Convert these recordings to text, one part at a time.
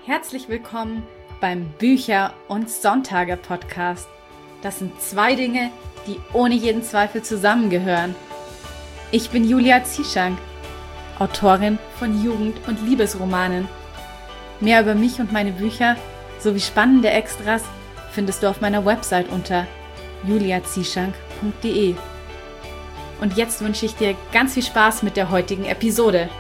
Herzlich willkommen beim Bücher- und Sonntage-Podcast. Das sind zwei Dinge, die ohne jeden Zweifel zusammengehören. Ich bin Julia Zieschank, Autorin von Jugend- und Liebesromanen. Mehr über mich und meine Bücher sowie spannende Extras findest du auf meiner Website unter juliazieschank.de. Und jetzt wünsche ich dir ganz viel Spaß mit der heutigen Episode.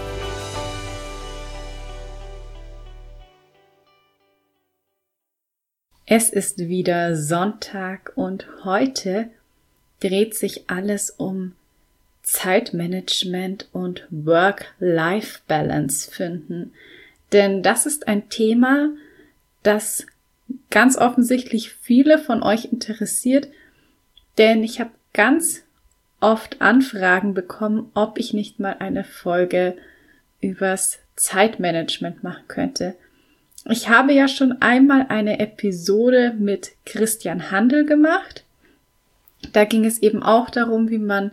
Es ist wieder Sonntag und heute dreht sich alles um Zeitmanagement und Work-Life-Balance finden. Denn das ist ein Thema, das ganz offensichtlich viele von euch interessiert, denn ich habe ganz oft Anfragen bekommen, ob ich nicht mal eine Folge übers Zeitmanagement machen könnte. Ich habe ja schon einmal eine Episode mit Christian Handel gemacht. Da ging es eben auch darum, wie man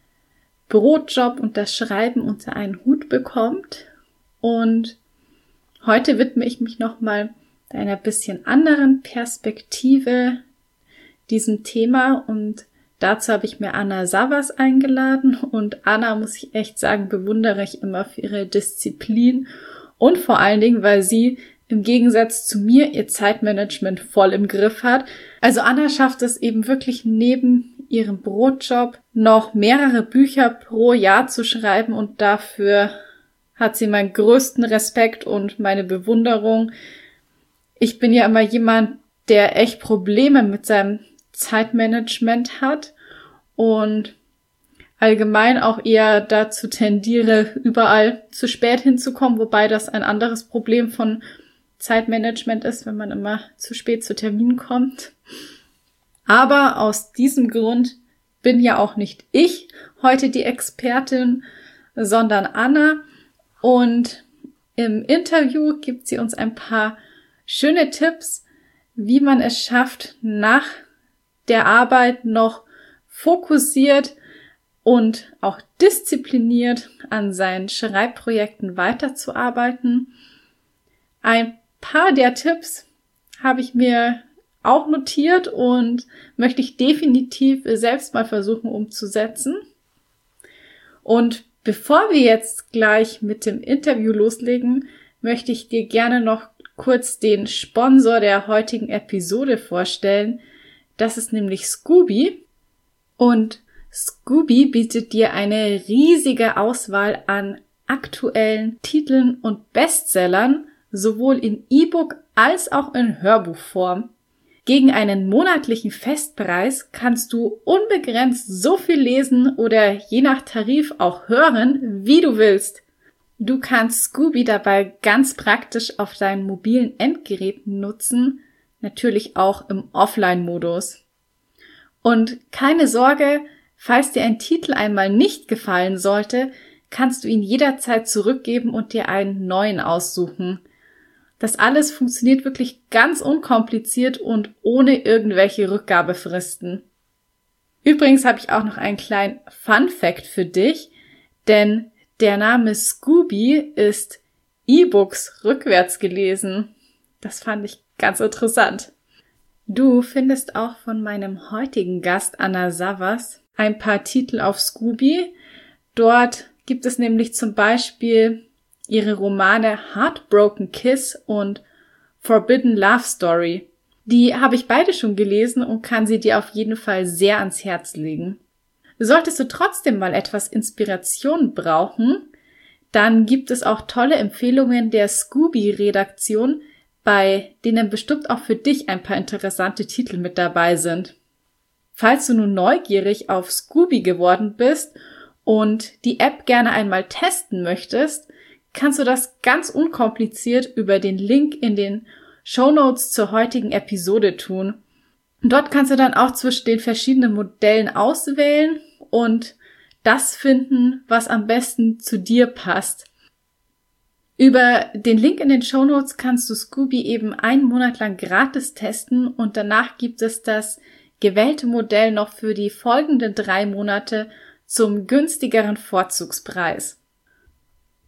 Brotjob und das Schreiben unter einen Hut bekommt. Und heute widme ich mich nochmal einer bisschen anderen Perspektive diesem Thema. Und dazu habe ich mir Anna Savas eingeladen. Und Anna, muss ich echt sagen, bewundere ich immer für ihre Disziplin. Und vor allen Dingen, weil sie im Gegensatz zu mir ihr Zeitmanagement voll im Griff hat. Also Anna schafft es eben wirklich neben ihrem Brotjob noch mehrere Bücher pro Jahr zu schreiben und dafür hat sie meinen größten Respekt und meine Bewunderung. Ich bin ja immer jemand, der echt Probleme mit seinem Zeitmanagement hat und allgemein auch eher dazu tendiere, überall zu spät hinzukommen, wobei das ein anderes Problem von Zeitmanagement ist, wenn man immer zu spät zu Terminen kommt. Aber aus diesem Grund bin ja auch nicht ich heute die Expertin, sondern Anna. Und im Interview gibt sie uns ein paar schöne Tipps, wie man es schafft, nach der Arbeit noch fokussiert und auch diszipliniert an seinen Schreibprojekten weiterzuarbeiten. Ein paar der Tipps habe ich mir auch notiert und möchte ich definitiv selbst mal versuchen umzusetzen. Und bevor wir jetzt gleich mit dem Interview loslegen, möchte ich dir gerne noch kurz den Sponsor der heutigen Episode vorstellen. Das ist nämlich Scooby. Und Scooby bietet dir eine riesige Auswahl an aktuellen Titeln und Bestsellern, sowohl in E-Book als auch in Hörbuchform. Gegen einen monatlichen Festpreis kannst du unbegrenzt so viel lesen oder je nach Tarif auch hören, wie du willst. Du kannst Scooby dabei ganz praktisch auf deinen mobilen Endgeräten nutzen, natürlich auch im Offline-Modus. Und keine Sorge, falls dir ein Titel einmal nicht gefallen sollte, kannst du ihn jederzeit zurückgeben und dir einen neuen aussuchen. Das alles funktioniert wirklich ganz unkompliziert und ohne irgendwelche Rückgabefristen. Übrigens habe ich auch noch einen kleinen Fun-Fact für dich, denn der Name Scooby ist E-Books rückwärts gelesen. Das fand ich ganz interessant. Du findest auch von meinem heutigen Gast Anna Savas ein paar Titel auf Scooby. Dort gibt es nämlich zum Beispiel ihre Romane Heartbroken Kiss und Forbidden Love Story. Die habe ich beide schon gelesen und kann sie dir auf jeden Fall sehr ans Herz legen. Solltest du trotzdem mal etwas Inspiration brauchen, dann gibt es auch tolle Empfehlungen der Scooby-Redaktion, bei denen bestimmt auch für dich ein paar interessante Titel mit dabei sind. Falls du nun neugierig auf Scooby geworden bist und die App gerne einmal testen möchtest, kannst du das ganz unkompliziert über den Link in den Shownotes zur heutigen Episode tun. Dort kannst du dann auch zwischen den verschiedenen Modellen auswählen und das finden, was am besten zu dir passt. Über den Link in den Shownotes kannst du Scooby eben einen Monat lang gratis testen und danach gibt es das gewählte Modell noch für die folgenden 3 Monate zum günstigeren Vorzugspreis.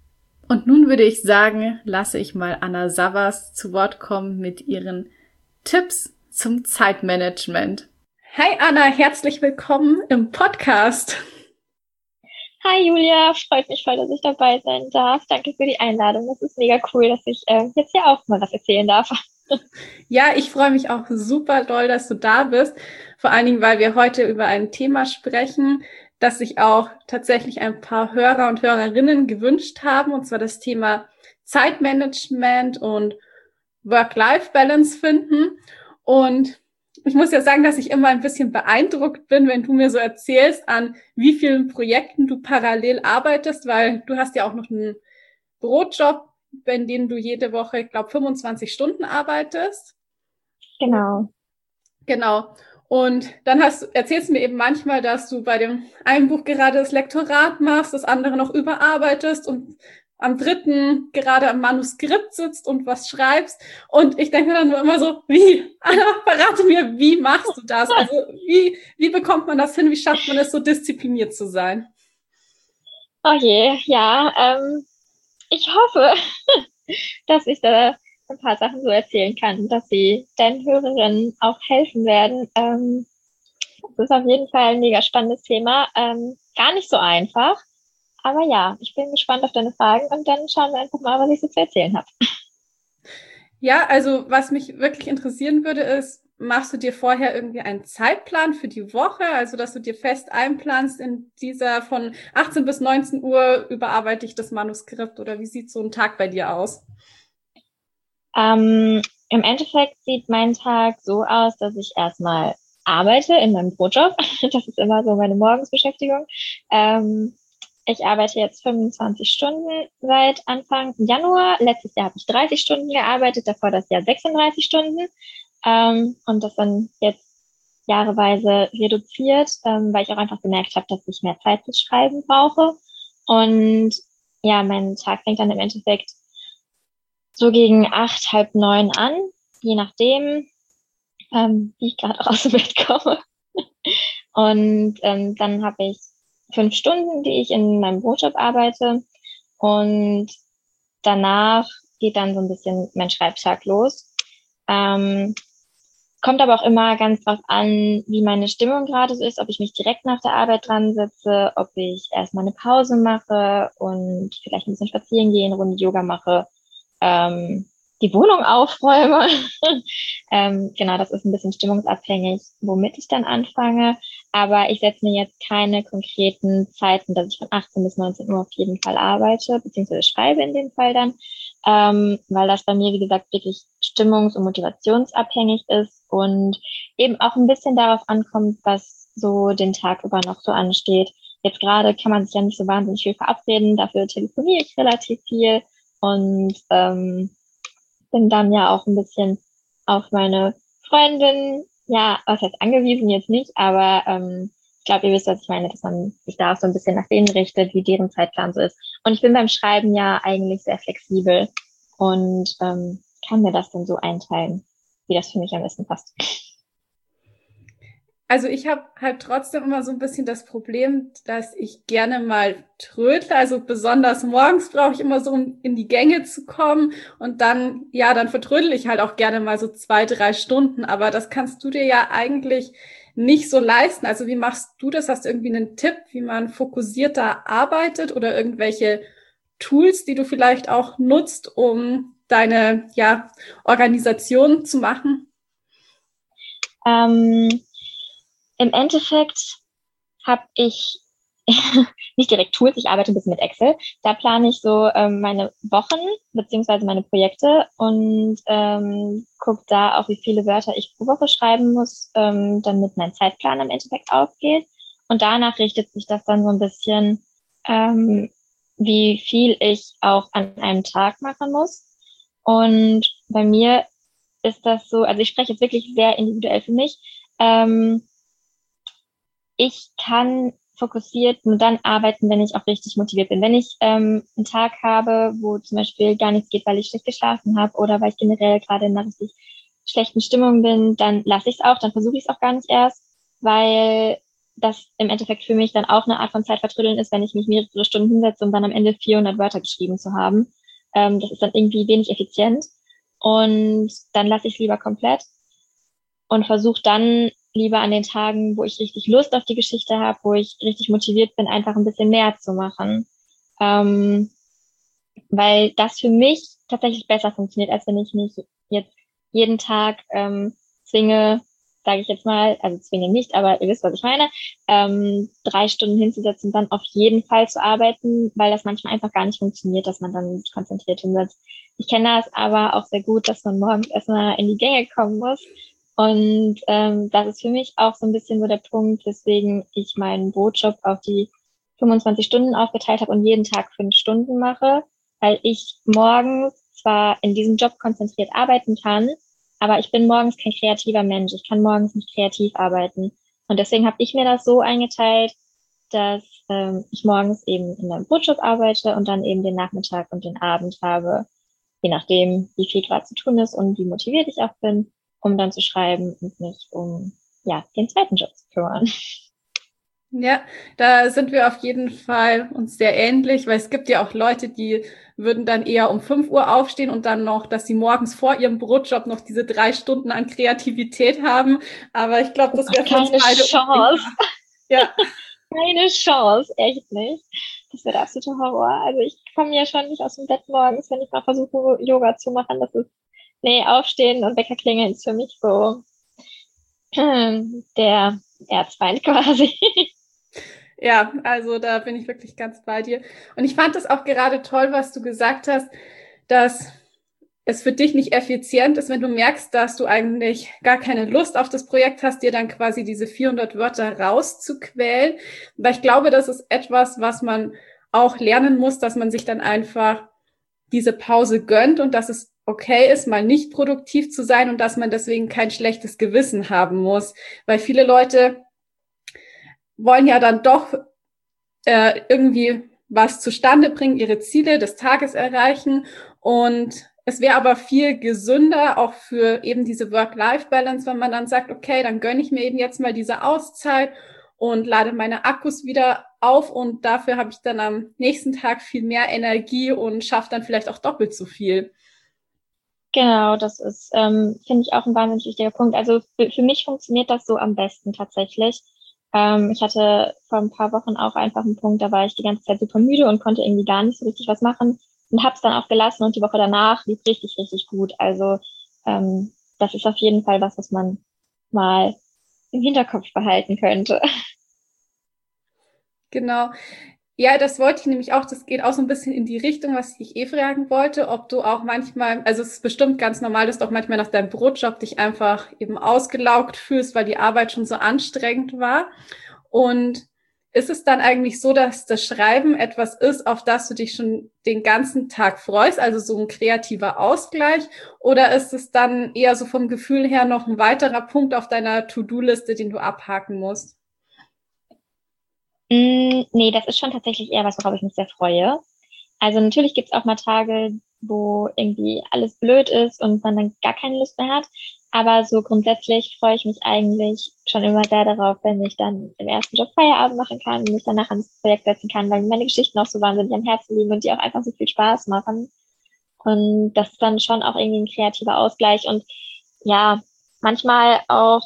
Und nun würde ich sagen, lasse ich mal Anna Savas zu Wort kommen mit ihren Tipps zum Zeitmanagement. Hi Anna, herzlich willkommen im Podcast. Hi Julia, freut mich voll, dass ich dabei sein darf. Danke für die Einladung. Das ist mega cool, dass ich jetzt hier auch mal was erzählen darf. Ja, ich freue mich auch super doll, dass du da bist. Vor allen Dingen, weil wir heute über ein Thema sprechen, das sich auch tatsächlich ein paar Hörer und Hörerinnen gewünscht haben, und zwar das Thema Zeitmanagement und Work-Life-Balance finden. Und ich muss ja sagen, dass ich immer ein bisschen beeindruckt bin, wenn du mir so erzählst, an wie vielen Projekten du parallel arbeitest, weil du hast ja auch noch einen Bürojob, in dem du jede Woche, ich glaube, 25 Stunden arbeitest. Genau. Genau. Und dann erzählst du mir eben manchmal, dass du bei dem einen Buch gerade das Lektorat machst, das andere noch überarbeitest und am dritten gerade am Manuskript sitzt und was schreibst. Und ich denke dann nur immer so, Anna, verrate mir, wie machst du das? Also wie bekommt man das hin? Wie schafft man es, so diszipliniert zu sein? Oh je, ja. Ich hoffe, dass ich da ein paar Sachen so erzählen kann, dass sie deinen Hörerinnen auch helfen werden. Das ist auf jeden Fall ein mega spannendes Thema. Gar nicht so einfach. Aber ja, ich bin gespannt auf deine Fragen und dann schauen wir einfach mal, was ich so zu erzählen habe. Ja, also was mich wirklich interessieren würde, ist, machst du dir vorher irgendwie einen Zeitplan für die Woche? Also, dass du dir fest einplanst, in dieser von 18 bis 19 Uhr überarbeite ich das Manuskript, oder wie sieht so ein Tag bei dir aus? Im Endeffekt sieht mein Tag so aus, dass ich erstmal arbeite in meinem Brotjob. Das ist immer so meine Morgensbeschäftigung. Ich arbeite jetzt 25 Stunden seit Anfang Januar. Letztes Jahr habe ich 30 Stunden gearbeitet, davor das Jahr 36 Stunden. Und das dann jetzt jahreweise reduziert, weil ich auch einfach gemerkt habe, dass ich mehr Zeit fürs Schreiben brauche. Und ja, mein Tag fängt dann im Endeffekt so gegen 8, halb 9 an, je nachdem, wie ich gerade auch aus dem Bett komme. Und dann habe ich 5 Stunden, die ich in meinem Brotjob arbeite. Und danach geht dann so ein bisschen mein Schreibtag los. Kommt aber auch immer ganz drauf an, wie meine Stimmung gerade so ist, ob ich mich direkt nach der Arbeit dran sitze, ob ich erstmal eine Pause mache und vielleicht ein bisschen spazieren gehe, eine Runde Yoga mache, die Wohnung aufräume. Genau, das ist ein bisschen stimmungsabhängig, womit ich dann anfange. Aber ich setze mir jetzt keine konkreten Zeiten, dass ich von 18 bis 19 Uhr auf jeden Fall arbeite, beziehungsweise schreibe in dem Fall dann, weil das bei mir, wie gesagt, wirklich stimmungs- und motivationsabhängig ist und eben auch ein bisschen darauf ankommt, was so den Tag über noch so ansteht. Jetzt gerade kann man sich ja nicht so wahnsinnig viel verabreden, dafür telefoniere ich relativ viel und bin dann ja auch ein bisschen auf meine Freundin, ja, was heißt angewiesen jetzt nicht, aber ich glaube, ihr wisst, was ich meine, dass man sich da auch so ein bisschen nach denen richtet, wie deren Zeitplan so ist. Und ich bin beim Schreiben ja eigentlich sehr flexibel und kann mir das dann so einteilen, wie das für mich am besten passt. Also ich habe halt trotzdem immer so ein bisschen das Problem, dass ich gerne mal trödle. Also besonders morgens brauche ich immer so, um in die Gänge zu kommen. Und dann, ja, dann vertrödel ich halt auch gerne mal so 2, 3 Stunden. Aber das kannst du dir ja eigentlich nicht so leisten. Also wie machst du das? Hast du irgendwie einen Tipp, wie man fokussierter arbeitet, oder irgendwelche Tools, die du vielleicht auch nutzt, um deine, ja, Organisation zu machen? Ähm, Im Endeffekt habe ich nicht direkt Tools, ich arbeite ein bisschen mit Excel. Da plane ich so meine Wochen beziehungsweise meine Projekte und gucke da auch, wie viele Wörter ich pro Woche schreiben muss, damit mein Zeitplan im Endeffekt aufgeht. Und danach richtet sich das dann so ein bisschen, wie viel ich auch an einem Tag machen muss. Und bei mir ist das so, also ich spreche jetzt wirklich sehr individuell für mich. Ähm, Ich kann fokussiert nur dann arbeiten, wenn ich auch richtig motiviert bin. Wenn ich einen Tag habe, wo zum Beispiel gar nichts geht, weil ich schlecht geschlafen habe oder weil ich generell gerade in einer richtig schlechten Stimmung bin, dann lasse ich es auch, dann versuche ich es auch gar nicht erst, weil das im Endeffekt für mich dann auch eine Art von Zeitvertrödeln ist, wenn ich mich mehrere Stunden hinsetze, um dann am Ende 400 Wörter geschrieben zu haben. Das ist dann irgendwie wenig effizient und dann lasse ich es lieber komplett und versuche dann lieber an den Tagen, wo ich richtig Lust auf die Geschichte habe, wo ich richtig motiviert bin, einfach ein bisschen mehr zu machen. Weil das für mich tatsächlich besser funktioniert, als wenn ich mich jetzt jeden Tag zwinge, sage ich jetzt mal, also zwinge nicht, aber ihr wisst, was ich meine, 3 Stunden hinzusetzen und dann auf jeden Fall zu arbeiten, weil das manchmal einfach gar nicht funktioniert, dass man dann konzentriert hinsetzt. Ich kenne das aber auch sehr gut, dass man morgens erstmal in die Gänge kommen muss. Und das ist für mich auch so ein bisschen so der Punkt, weswegen ich meinen Brotjob auf die 25 Stunden aufgeteilt habe und jeden Tag 5 Stunden mache, weil ich morgens zwar in diesem Job konzentriert arbeiten kann, aber ich bin morgens kein kreativer Mensch. Ich kann morgens nicht kreativ arbeiten. Und deswegen habe ich mir das so eingeteilt, dass ich morgens eben in meinem Brotjob arbeite und dann eben den Nachmittag und den Abend habe, je nachdem, wie viel gerade zu tun ist und wie motiviert ich auch bin, um dann zu schreiben und mich um den zweiten Job zu kümmern. Ja, da sind wir auf jeden Fall uns sehr ähnlich, weil es gibt ja auch Leute, die würden dann eher um 5 Uhr aufstehen und dann noch, dass sie morgens vor ihrem Brotjob noch diese 3 Stunden an Kreativität haben. Aber ich glaube, das wäre für uns Keine beide Chance. Ja. Keine Chance, echt nicht. Das wäre der absolute Horror. Also ich komme ja schon nicht aus dem Bett morgens, wenn ich mal versuche, Yoga zu machen. Das ist, aufstehen und Wecker klingeln ist für mich so der Erzfeind quasi. Ja, also da bin ich wirklich ganz bei dir. Und ich fand es auch gerade toll, was du gesagt hast, dass es für dich nicht effizient ist, wenn du merkst, dass du eigentlich gar keine Lust auf das Projekt hast, dir dann quasi diese 400 Wörter rauszuquälen. Weil ich glaube, das ist etwas, was man auch lernen muss, dass man sich dann einfach diese Pause gönnt und dass es okay ist, mal nicht produktiv zu sein und dass man deswegen kein schlechtes Gewissen haben muss. Weil viele Leute wollen ja dann doch irgendwie was zustande bringen, ihre Ziele des Tages erreichen. Und es wäre aber viel gesünder, auch für eben diese Work-Life-Balance, wenn man dann sagt, okay, dann gönne ich mir eben jetzt mal diese Auszeit und lade meine Akkus wieder auf und dafür habe ich dann am nächsten Tag viel mehr Energie und schaffe dann vielleicht auch doppelt so viel. Genau, das ist, finde ich auch ein wahnsinnig wichtiger Punkt. Also für mich funktioniert das so am besten tatsächlich. Ich hatte vor ein paar Wochen auch einfach einen Punkt, da war ich die ganze Zeit super müde und konnte irgendwie gar nicht so richtig was machen und hab's dann auch gelassen und die Woche danach lief richtig, richtig gut. Also das ist auf jeden Fall was man mal im Hinterkopf behalten könnte. Genau. Ja, das wollte ich nämlich auch. Das geht auch so ein bisschen in die Richtung, was ich fragen wollte, ob du auch manchmal, also es ist bestimmt ganz normal, dass du auch manchmal nach deinem Brotjob dich einfach eben ausgelaugt fühlst, weil die Arbeit schon so anstrengend war. Und ist es dann eigentlich so, dass das Schreiben etwas ist, auf das du dich schon den ganzen Tag freust, also so ein kreativer Ausgleich? Oder ist es dann eher so vom Gefühl her noch ein weiterer Punkt auf deiner To-Do-Liste, den du abhaken musst? Nee, das ist schon tatsächlich eher was, worauf ich mich sehr freue. Also natürlich gibt's auch mal Tage, wo irgendwie alles blöd ist und man dann gar keine Lust mehr hat. Aber so grundsätzlich freue ich mich eigentlich schon immer sehr darauf, wenn ich dann im ersten Job Feierabend machen kann und mich danach ans Projekt setzen kann, weil mir meine Geschichten auch so wahnsinnig am Herzen liegen und die auch einfach so viel Spaß machen. Und das ist dann schon auch irgendwie ein kreativer Ausgleich und ja, manchmal auch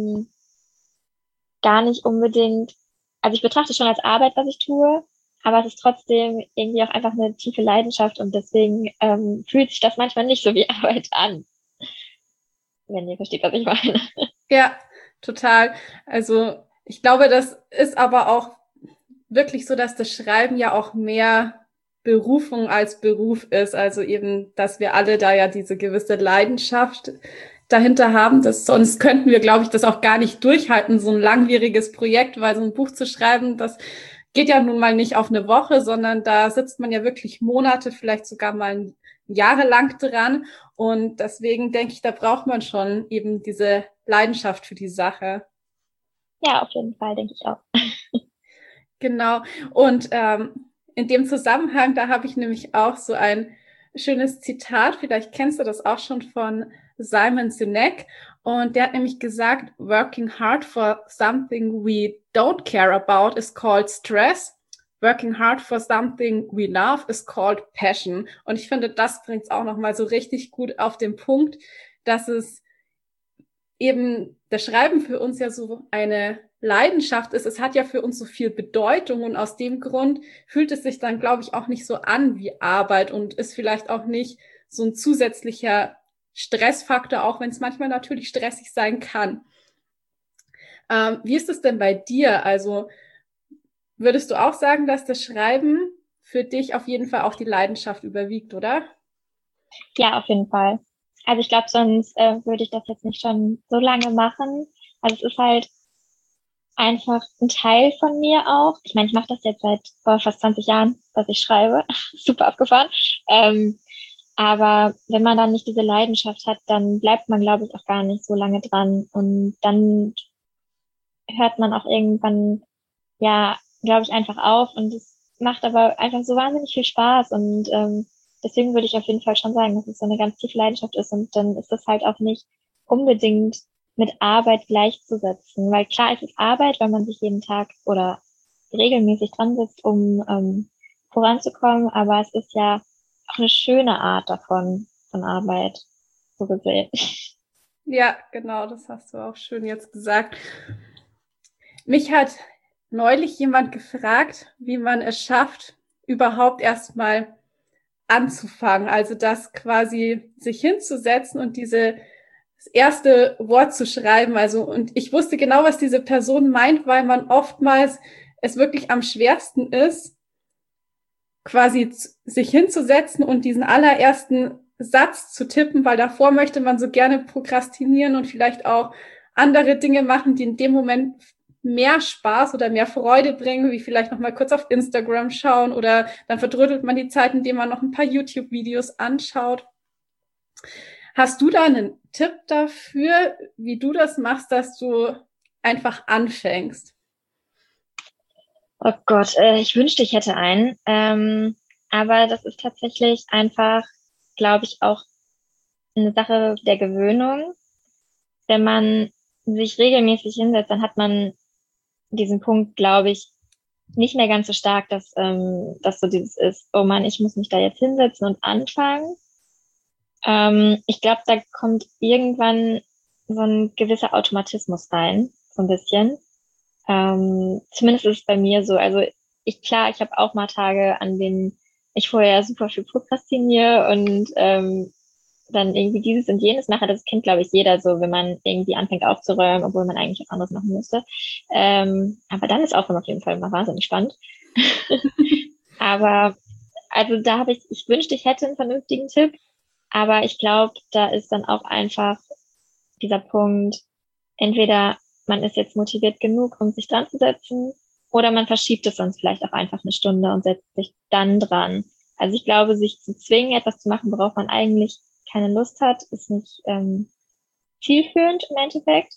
gar nicht unbedingt, also ich betrachte es schon als Arbeit, was ich tue, aber es ist trotzdem irgendwie auch einfach eine tiefe Leidenschaft und deswegen fühlt sich das manchmal nicht so wie Arbeit an, wenn ihr versteht, was ich meine. Ja, total. Also ich glaube, das ist aber auch wirklich so, dass das Schreiben ja auch mehr Berufung als Beruf ist. Also eben, dass wir alle da ja diese gewisse Leidenschaft dahinter haben. Das, sonst könnten wir, glaube ich, das auch gar nicht durchhalten, so ein langwieriges Projekt, weil so ein Buch zu schreiben, das geht ja nun mal nicht auf eine Woche, sondern da sitzt man ja wirklich Monate, vielleicht sogar mal jahrelang dran. Und deswegen denke ich, da braucht man schon eben diese Leidenschaft für die Sache. Ja, auf jeden Fall, denke ich auch. Genau. Und in dem Zusammenhang, da habe ich nämlich auch so ein schönes Zitat. Vielleicht kennst du das auch schon von Simon Sinek. Und der hat nämlich gesagt, working hard for something we don't care about is called stress. Working hard for something we love is called passion. Und ich finde, das bringt es auch nochmal so richtig gut auf den Punkt, dass es eben das Schreiben für uns ja so eine Leidenschaft ist. Es hat ja für uns so viel Bedeutung und aus dem Grund fühlt es sich dann, glaube ich, auch nicht so an wie Arbeit und ist vielleicht auch nicht so ein zusätzlicher Stressfaktor, auch wenn es manchmal natürlich stressig sein kann. Wie ist es denn bei dir? Also würdest du auch sagen, dass das Schreiben für dich auf jeden Fall auch die Leidenschaft überwiegt, oder? Ja, auf jeden Fall. Also ich glaube, sonst würde ich das jetzt nicht schon so lange machen. Also es ist halt einfach ein Teil von mir auch. Ich meine, ich mache das jetzt seit fast 20 Jahren, dass ich schreibe. Super abgefahren. Aber wenn man dann nicht diese Leidenschaft hat, dann bleibt man, glaube ich, auch gar nicht so lange dran. Und dann hört man auch irgendwann, ja, glaube ich, einfach auf. Und es macht aber einfach so wahnsinnig viel Spaß. Und deswegen würde ich auf jeden Fall schon sagen, dass es so eine ganz tiefe Leidenschaft ist. Und dann ist das halt auch nicht unbedingt mit Arbeit gleichzusetzen. Weil klar, es ist Arbeit, weil man sich jeden Tag oder regelmäßig dran sitzt, um voranzukommen. Aber es ist ja auch eine schöne Art davon, von Arbeit, so gesehen. Ja, genau, das hast du auch schön jetzt gesagt. Mich hat neulich jemand gefragt, wie man es schafft, überhaupt erstmal anzufangen. Also das quasi sich hinzusetzen und das erste Wort zu schreiben. Also, und ich wusste genau, was diese Person meint, weil man oftmals es wirklich am schwersten ist, quasi sich hinzusetzen und diesen allerersten Satz zu tippen, weil davor möchte man so gerne prokrastinieren und vielleicht auch andere Dinge machen, die in dem Moment mehr Spaß oder mehr Freude bringen, wie vielleicht noch mal kurz auf Instagram schauen oder dann verdrödelt man die Zeit, indem man noch ein paar YouTube-Videos anschaut. Hast du da einen Tipp dafür, wie du das machst, dass du einfach anfängst? Oh Gott, ich wünschte, ich hätte einen. Aber das ist tatsächlich einfach, glaube ich, auch eine Sache der Gewöhnung. Wenn man sich regelmäßig hinsetzt, dann hat man diesen Punkt, glaube ich, nicht mehr ganz so stark, dass so dieses ist, oh Mann, ich muss mich da jetzt hinsetzen und anfangen. Ich glaube, da kommt irgendwann so ein gewisser Automatismus rein, so ein bisschen. Zumindest ist es bei mir so. Also ich habe auch mal Tage, an denen ich vorher super viel prokrastiniere und dann irgendwie dieses und jenes mache. Das kennt, glaube ich, jeder so, wenn man irgendwie anfängt aufzuräumen, obwohl man eigentlich was anderes machen müsste. Aber dann ist Aufräumen auf jeden Fall mal wahnsinnig spannend. Aber also ich wünschte, ich hätte einen vernünftigen Tipp, aber ich glaube, da ist dann auch einfach dieser Punkt, entweder man ist jetzt motiviert genug, um sich dran zu setzen, oder man verschiebt es sonst vielleicht auch einfach eine Stunde und setzt sich dann dran. Also ich glaube, sich zu zwingen, etwas zu machen, worauf man eigentlich keine Lust hat, ist nicht zielführend im Endeffekt.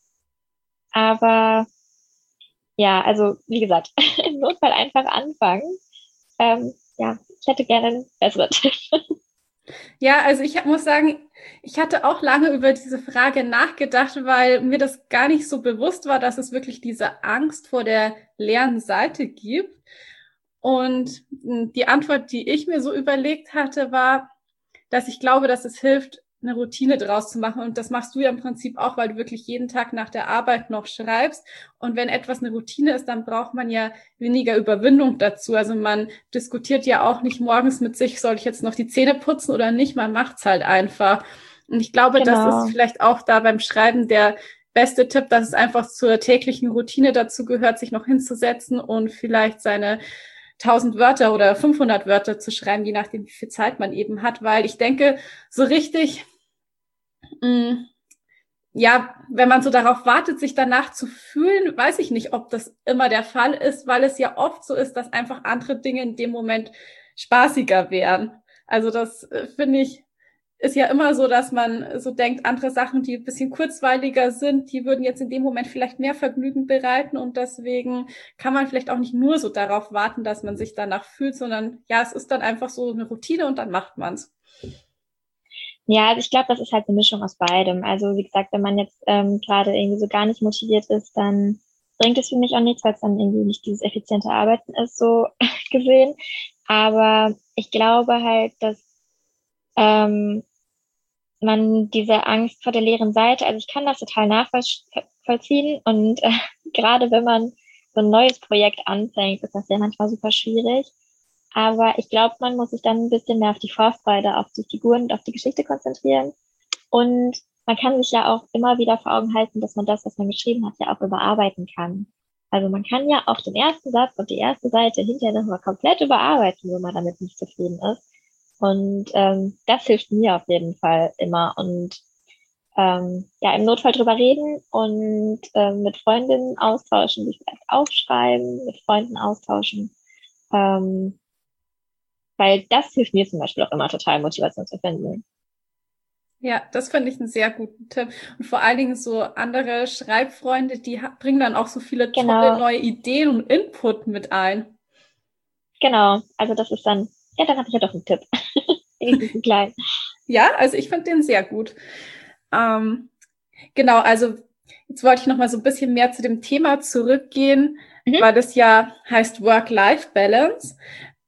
Aber ja, also wie gesagt, im Notfall einfach anfangen. Ja, ich hätte gerne einen besseren Tipp. Ja, also ich muss sagen, ich hatte auch lange über diese Frage nachgedacht, weil mir das gar nicht so bewusst war, dass es wirklich diese Angst vor der leeren Seite gibt. Und die Antwort, die ich mir so überlegt hatte, war, dass ich glaube, dass es hilft, eine Routine draus zu machen. Und das machst du ja im Prinzip auch, weil du wirklich jeden Tag nach der Arbeit noch schreibst. Und wenn etwas eine Routine ist, dann braucht man ja weniger Überwindung dazu. Also man diskutiert ja auch nicht morgens mit sich, soll ich jetzt noch die Zähne putzen oder nicht? Man macht's halt einfach. Und ich glaube, das ist Genau. vielleicht auch da beim Schreiben der beste Tipp, dass es einfach zur täglichen Routine dazu gehört, sich noch hinzusetzen und vielleicht seine 1000 Wörter oder 500 Wörter zu schreiben, je nachdem, wie viel Zeit man eben hat, weil ich denke, so richtig, ja, wenn man so darauf wartet, sich danach zu fühlen, weiß ich nicht, ob das immer der Fall ist, weil es ja oft so ist, dass einfach andere Dinge in dem Moment spaßiger wären. Also das finde ich, ist ja immer so, dass man so denkt, andere Sachen, die ein bisschen kurzweiliger sind, die würden jetzt in dem Moment vielleicht mehr Vergnügen bereiten und deswegen kann man vielleicht auch nicht nur so darauf warten, dass man sich danach fühlt, sondern ja, es ist dann einfach so eine Routine und dann macht man's. Ja, also ich glaube, das ist halt eine Mischung aus beidem. Also wie gesagt, wenn man jetzt gerade irgendwie so gar nicht motiviert ist, dann bringt es für mich auch nichts, weil es dann irgendwie nicht dieses effiziente Arbeiten ist, so gesehen. Aber ich glaube halt, dass ähm, man diese Angst vor der leeren Seite, also ich kann das total nachvollziehen und gerade wenn man so ein neues Projekt anfängt, ist das ja manchmal super schwierig. Aber ich glaube, man muss sich dann ein bisschen mehr auf die Vorfreude, auf die Figuren und auf die Geschichte konzentrieren. Und man kann sich ja auch immer wieder vor Augen halten, dass man das, was man geschrieben hat, ja auch überarbeiten kann. Also man kann ja auch den ersten Satz und die erste Seite hinterher nochmal komplett überarbeiten, wenn man damit nicht zufrieden ist. Und das hilft mir auf jeden Fall immer. Und ja, im Notfall drüber reden und mit Freundinnen austauschen, sich vielleicht aufschreiben, mit Freunden austauschen. Ähm, weil das hilft mir zum Beispiel auch immer total, Motivation zu finden. Ja, das finde ich einen sehr guten Tipp. Und vor allen Dingen so andere Schreibfreunde, die bringen dann auch so viele tolle Genau, neue Ideen und Input mit ein. genau. Also das ist dann, ja, dann habe ich ja doch einen Tipp. Wenigstens einen kleinen. Ja, also ich finde den sehr gut. Ähm, genau, also jetzt wollte ich noch mal so ein bisschen mehr zu dem Thema zurückgehen, Mhm. weil das ja heißt Work-Life-Balance.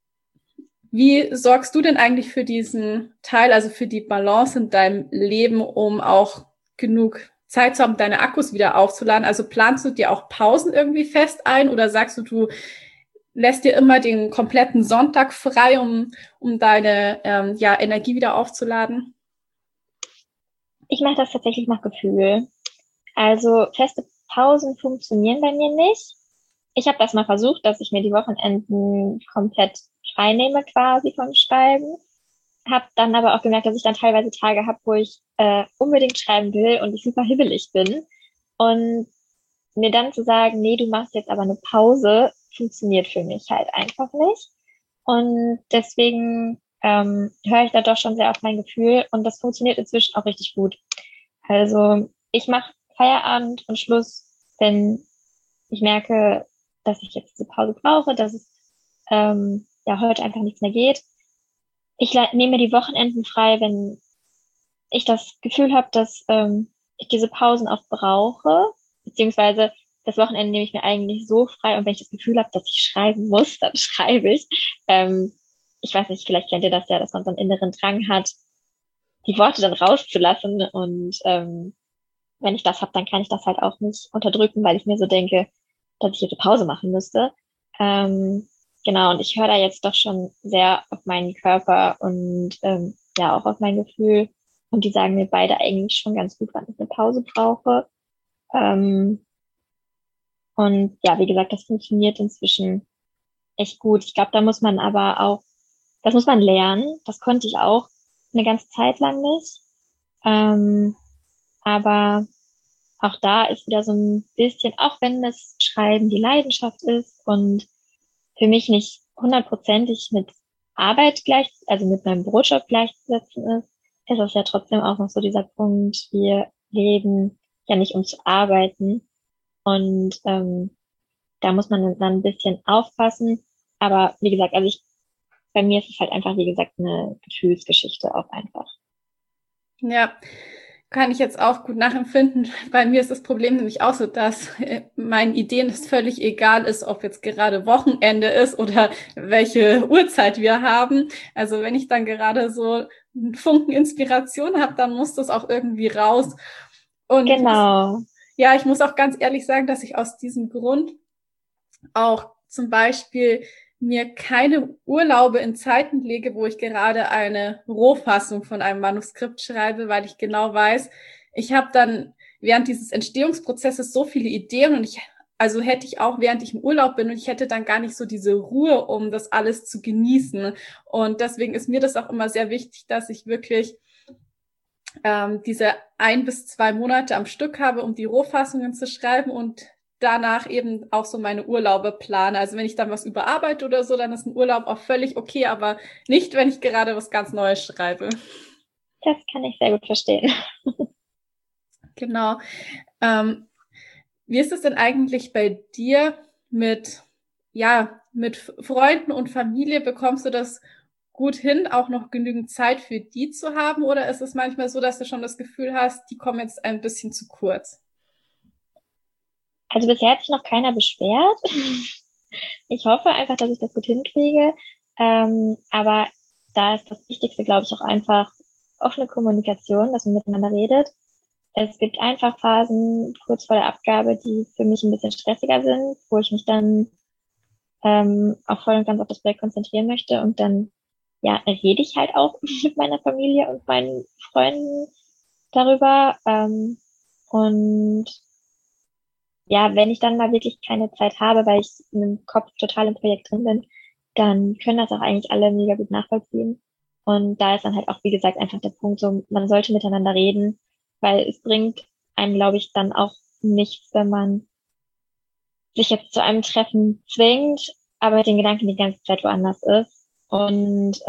Wie sorgst du denn eigentlich für diesen Teil, also für die Balance in deinem Leben, um auch genug Zeit zu haben, deine Akkus wieder aufzuladen? Also planst du dir auch Pausen irgendwie fest ein oder sagst du, du lässt dir immer den kompletten Sonntag frei, um deine ja, Energie wieder aufzuladen? Ich mache das tatsächlich nach Gefühl. Also feste Pausen funktionieren bei mir nicht. Ich habe das mal versucht, dass ich mir die Wochenenden komplett frei nehme quasi vom Schreiben. Habe dann aber auch gemerkt, dass ich dann teilweise Tage habe, wo ich unbedingt schreiben will und ich super hibbelig bin. Und mir dann zu sagen, nee, du machst jetzt aber eine Pause, funktioniert für mich halt einfach nicht. Und deswegen höre ich da doch schon sehr auf mein Gefühl und das funktioniert inzwischen auch richtig gut. Also ich mache Feierabend und Schluss, wenn ich merke, dass ich jetzt diese Pause brauche, dass es ja heute einfach nichts mehr geht. Ich nehme mir die Wochenenden frei, wenn ich das Gefühl habe, dass ich diese Pausen auch brauche, beziehungsweise das Wochenende nehme ich mir eigentlich so frei und wenn ich das Gefühl habe, dass ich schreiben muss, dann schreibe ich. Ähm, ich weiß nicht, vielleicht kennt ihr das ja, dass man so einen inneren Drang hat, die Worte dann rauszulassen und wenn ich das habe, dann kann ich das halt auch nicht unterdrücken, weil ich mir so denke, dass ich jetzt eine Pause machen müsste. Ähm, genau, und ich höre da jetzt doch schon sehr auf meinen Körper und ja auch auf mein Gefühl. Und die sagen mir beide eigentlich schon ganz gut, wann ich eine Pause brauche. Ähm, und ja, wie gesagt, das funktioniert inzwischen echt gut. Ich glaube, da muss man aber auch, das muss man lernen. Das konnte ich auch eine ganze Zeit lang nicht. Ähm, aber auch da ist wieder so ein bisschen, auch wenn das Schreiben die Leidenschaft ist und für mich nicht hundertprozentig mit Arbeit gleich, also mit meinem Brotjob gleichzusetzen ist es ja trotzdem auch noch so dieser Punkt, wir leben ja nicht um zu arbeiten und da muss man dann ein bisschen aufpassen. Aber wie gesagt, also bei mir ist es halt einfach, wie gesagt, eine Gefühlsgeschichte auch einfach. Ja, kann ich jetzt auch gut nachempfinden. Bei mir ist das Problem nämlich auch so, dass meinen Ideen es völlig egal ist, ob jetzt gerade Wochenende ist oder welche Uhrzeit wir haben. Also wenn ich dann gerade so einen Funken Inspiration habe, dann muss das auch irgendwie raus. Und Genau. ich muss auch ganz ehrlich sagen, dass ich aus diesem Grund auch zum Beispiel mir keine Urlaube in Zeiten lege, wo ich gerade eine Rohfassung von einem Manuskript schreibe, weil ich genau weiß, ich habe dann während dieses Entstehungsprozesses so viele Ideen und also hätte ich auch, während ich im Urlaub bin und ich hätte dann gar nicht so diese Ruhe, um das alles zu genießen. Und deswegen ist mir das auch immer sehr wichtig, dass ich wirklich diese 1 bis 2 Monate am Stück habe, um die Rohfassungen zu schreiben und danach eben auch so meine Urlaube plane. Also wenn ich dann was überarbeite oder so, dann ist ein Urlaub auch völlig okay, aber nicht, wenn ich gerade was ganz Neues schreibe. Das kann ich sehr gut verstehen. Genau. Ähm, wie ist es denn eigentlich bei dir mit, ja, mit Freunden und Familie? Bekommst du das gut hin, auch noch genügend Zeit für die zu haben? Oder ist es manchmal so, dass du schon das Gefühl hast, die kommen jetzt ein bisschen zu kurz? Also bisher hat sich noch keiner beschwert. Ich hoffe einfach, dass ich das gut hinkriege. Aber da ist das Wichtigste, glaube ich, auch einfach offene Kommunikation, dass man miteinander redet. Es gibt einfach Phasen kurz vor der Abgabe, die für mich ein bisschen stressiger sind, wo ich mich dann auch voll und ganz auf das Projekt konzentrieren möchte. Und dann, ja, rede ich halt auch mit meiner Familie und meinen Freunden darüber. Und ja, wenn ich dann mal wirklich keine Zeit habe, weil ich in dem Kopf total im Projekt drin bin, dann können das auch eigentlich alle mega gut nachvollziehen. Und da ist dann halt auch, wie gesagt, einfach der Punkt so, man sollte miteinander reden, weil es bringt einem, glaube ich, dann auch nichts, wenn man sich jetzt zu einem Treffen zwingt, aber den Gedanken die ganze Zeit woanders ist. Und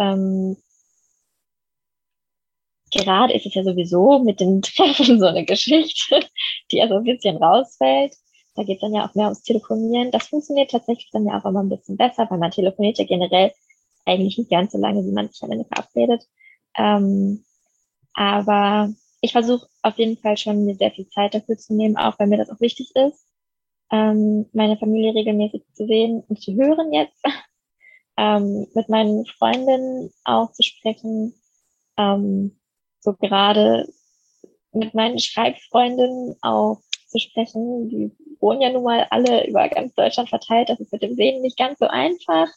gerade ist es ja sowieso mit den Treffen so eine Geschichte, die ja so ein bisschen rausfällt. Da geht es dann ja auch mehr ums Telefonieren. Das funktioniert tatsächlich dann ja auch immer ein bisschen besser, weil man telefoniert ja generell eigentlich nicht ganz so lange, wie man sich am Ende verabredet. Aber ich versuche auf jeden Fall schon, mir sehr viel Zeit dafür zu nehmen, auch weil mir das auch wichtig ist, meine Familie regelmäßig zu sehen und zu hören jetzt, mit meinen Freundinnen auch zu sprechen, so gerade mit meinen Schreibfreundinnen auch zu sprechen. Die wohnen ja nun mal alle über ganz Deutschland verteilt. Das ist mit dem Sehen nicht ganz so einfach.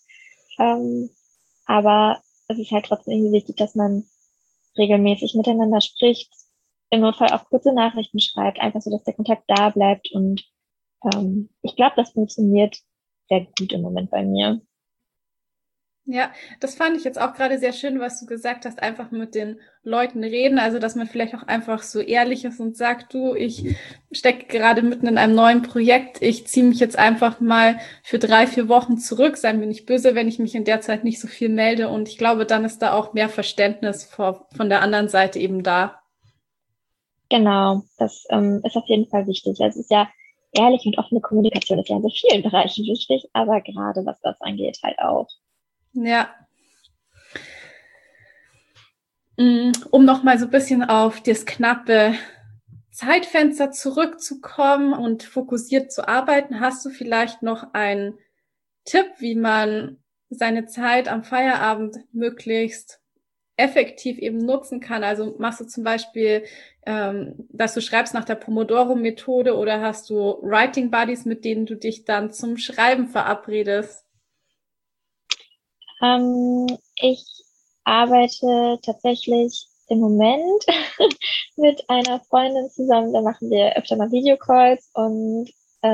Aber es ist halt trotzdem irgendwie wichtig, dass man regelmäßig miteinander spricht, im Notfall auch kurze Nachrichten schreibt, einfach so, dass der Kontakt da bleibt. Und ich glaube, das funktioniert sehr gut im Moment bei mir. Ja, das fand ich jetzt auch gerade sehr schön, was du gesagt hast, einfach mit den Leuten reden, also dass man vielleicht auch einfach so ehrlich ist und sagt, du, ich stecke gerade mitten in einem neuen Projekt, ich ziehe mich jetzt einfach mal für 3, 4 Wochen zurück, sei mir nicht böse, wenn ich mich in der Zeit nicht so viel melde, und ich glaube, dann ist da auch mehr Verständnis von der anderen Seite eben da. Genau, das ist auf jeden Fall wichtig. Also es ist ja ehrliche und offene Kommunikation ist ja in so vielen Bereichen wichtig, aber gerade was das angeht, halt auch. Ja. Um noch mal so ein bisschen auf das knappe Zeitfenster zurückzukommen und fokussiert zu arbeiten, hast du vielleicht noch einen Tipp, wie man seine Zeit am Feierabend möglichst effektiv eben nutzen kann? Also machst du zum Beispiel, dass du schreibst nach der Pomodoro-Methode, oder hast du Writing Buddies, mit denen du dich dann zum Schreiben verabredest? Ich arbeite tatsächlich im Moment mit einer Freundin zusammen. Da machen wir öfter mal Videocalls und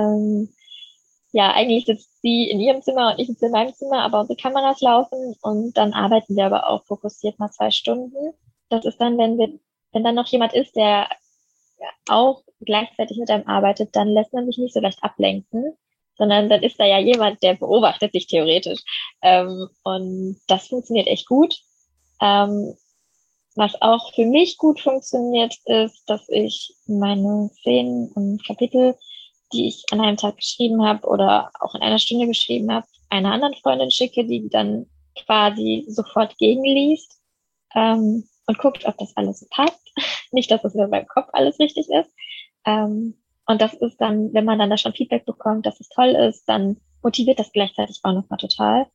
ja, eigentlich sitzt sie in ihrem Zimmer und ich sitze in meinem Zimmer, aber unsere Kameras laufen und dann arbeiten wir aber auch fokussiert mal 2 Stunden. Das ist dann, wenn dann noch jemand ist, der auch gleichzeitig mit einem arbeitet, dann lässt man sich nicht so leicht ablenken, sondern dann ist da ja jemand, der beobachtet sich theoretisch. Und das funktioniert echt gut. Ähm, Was auch für mich gut funktioniert, ist, dass ich meine Szenen und Kapitel, die ich an einem Tag geschrieben habe oder auch in einer Stunde geschrieben habe, einer anderen Freundin schicke, die dann quasi sofort gegenliest, und guckt, ob das alles so passt. Nicht, dass es nur beim Kopf alles richtig ist. Und das ist dann, wenn man dann da schon Feedback bekommt, dass es toll ist, dann motiviert das gleichzeitig auch nochmal total.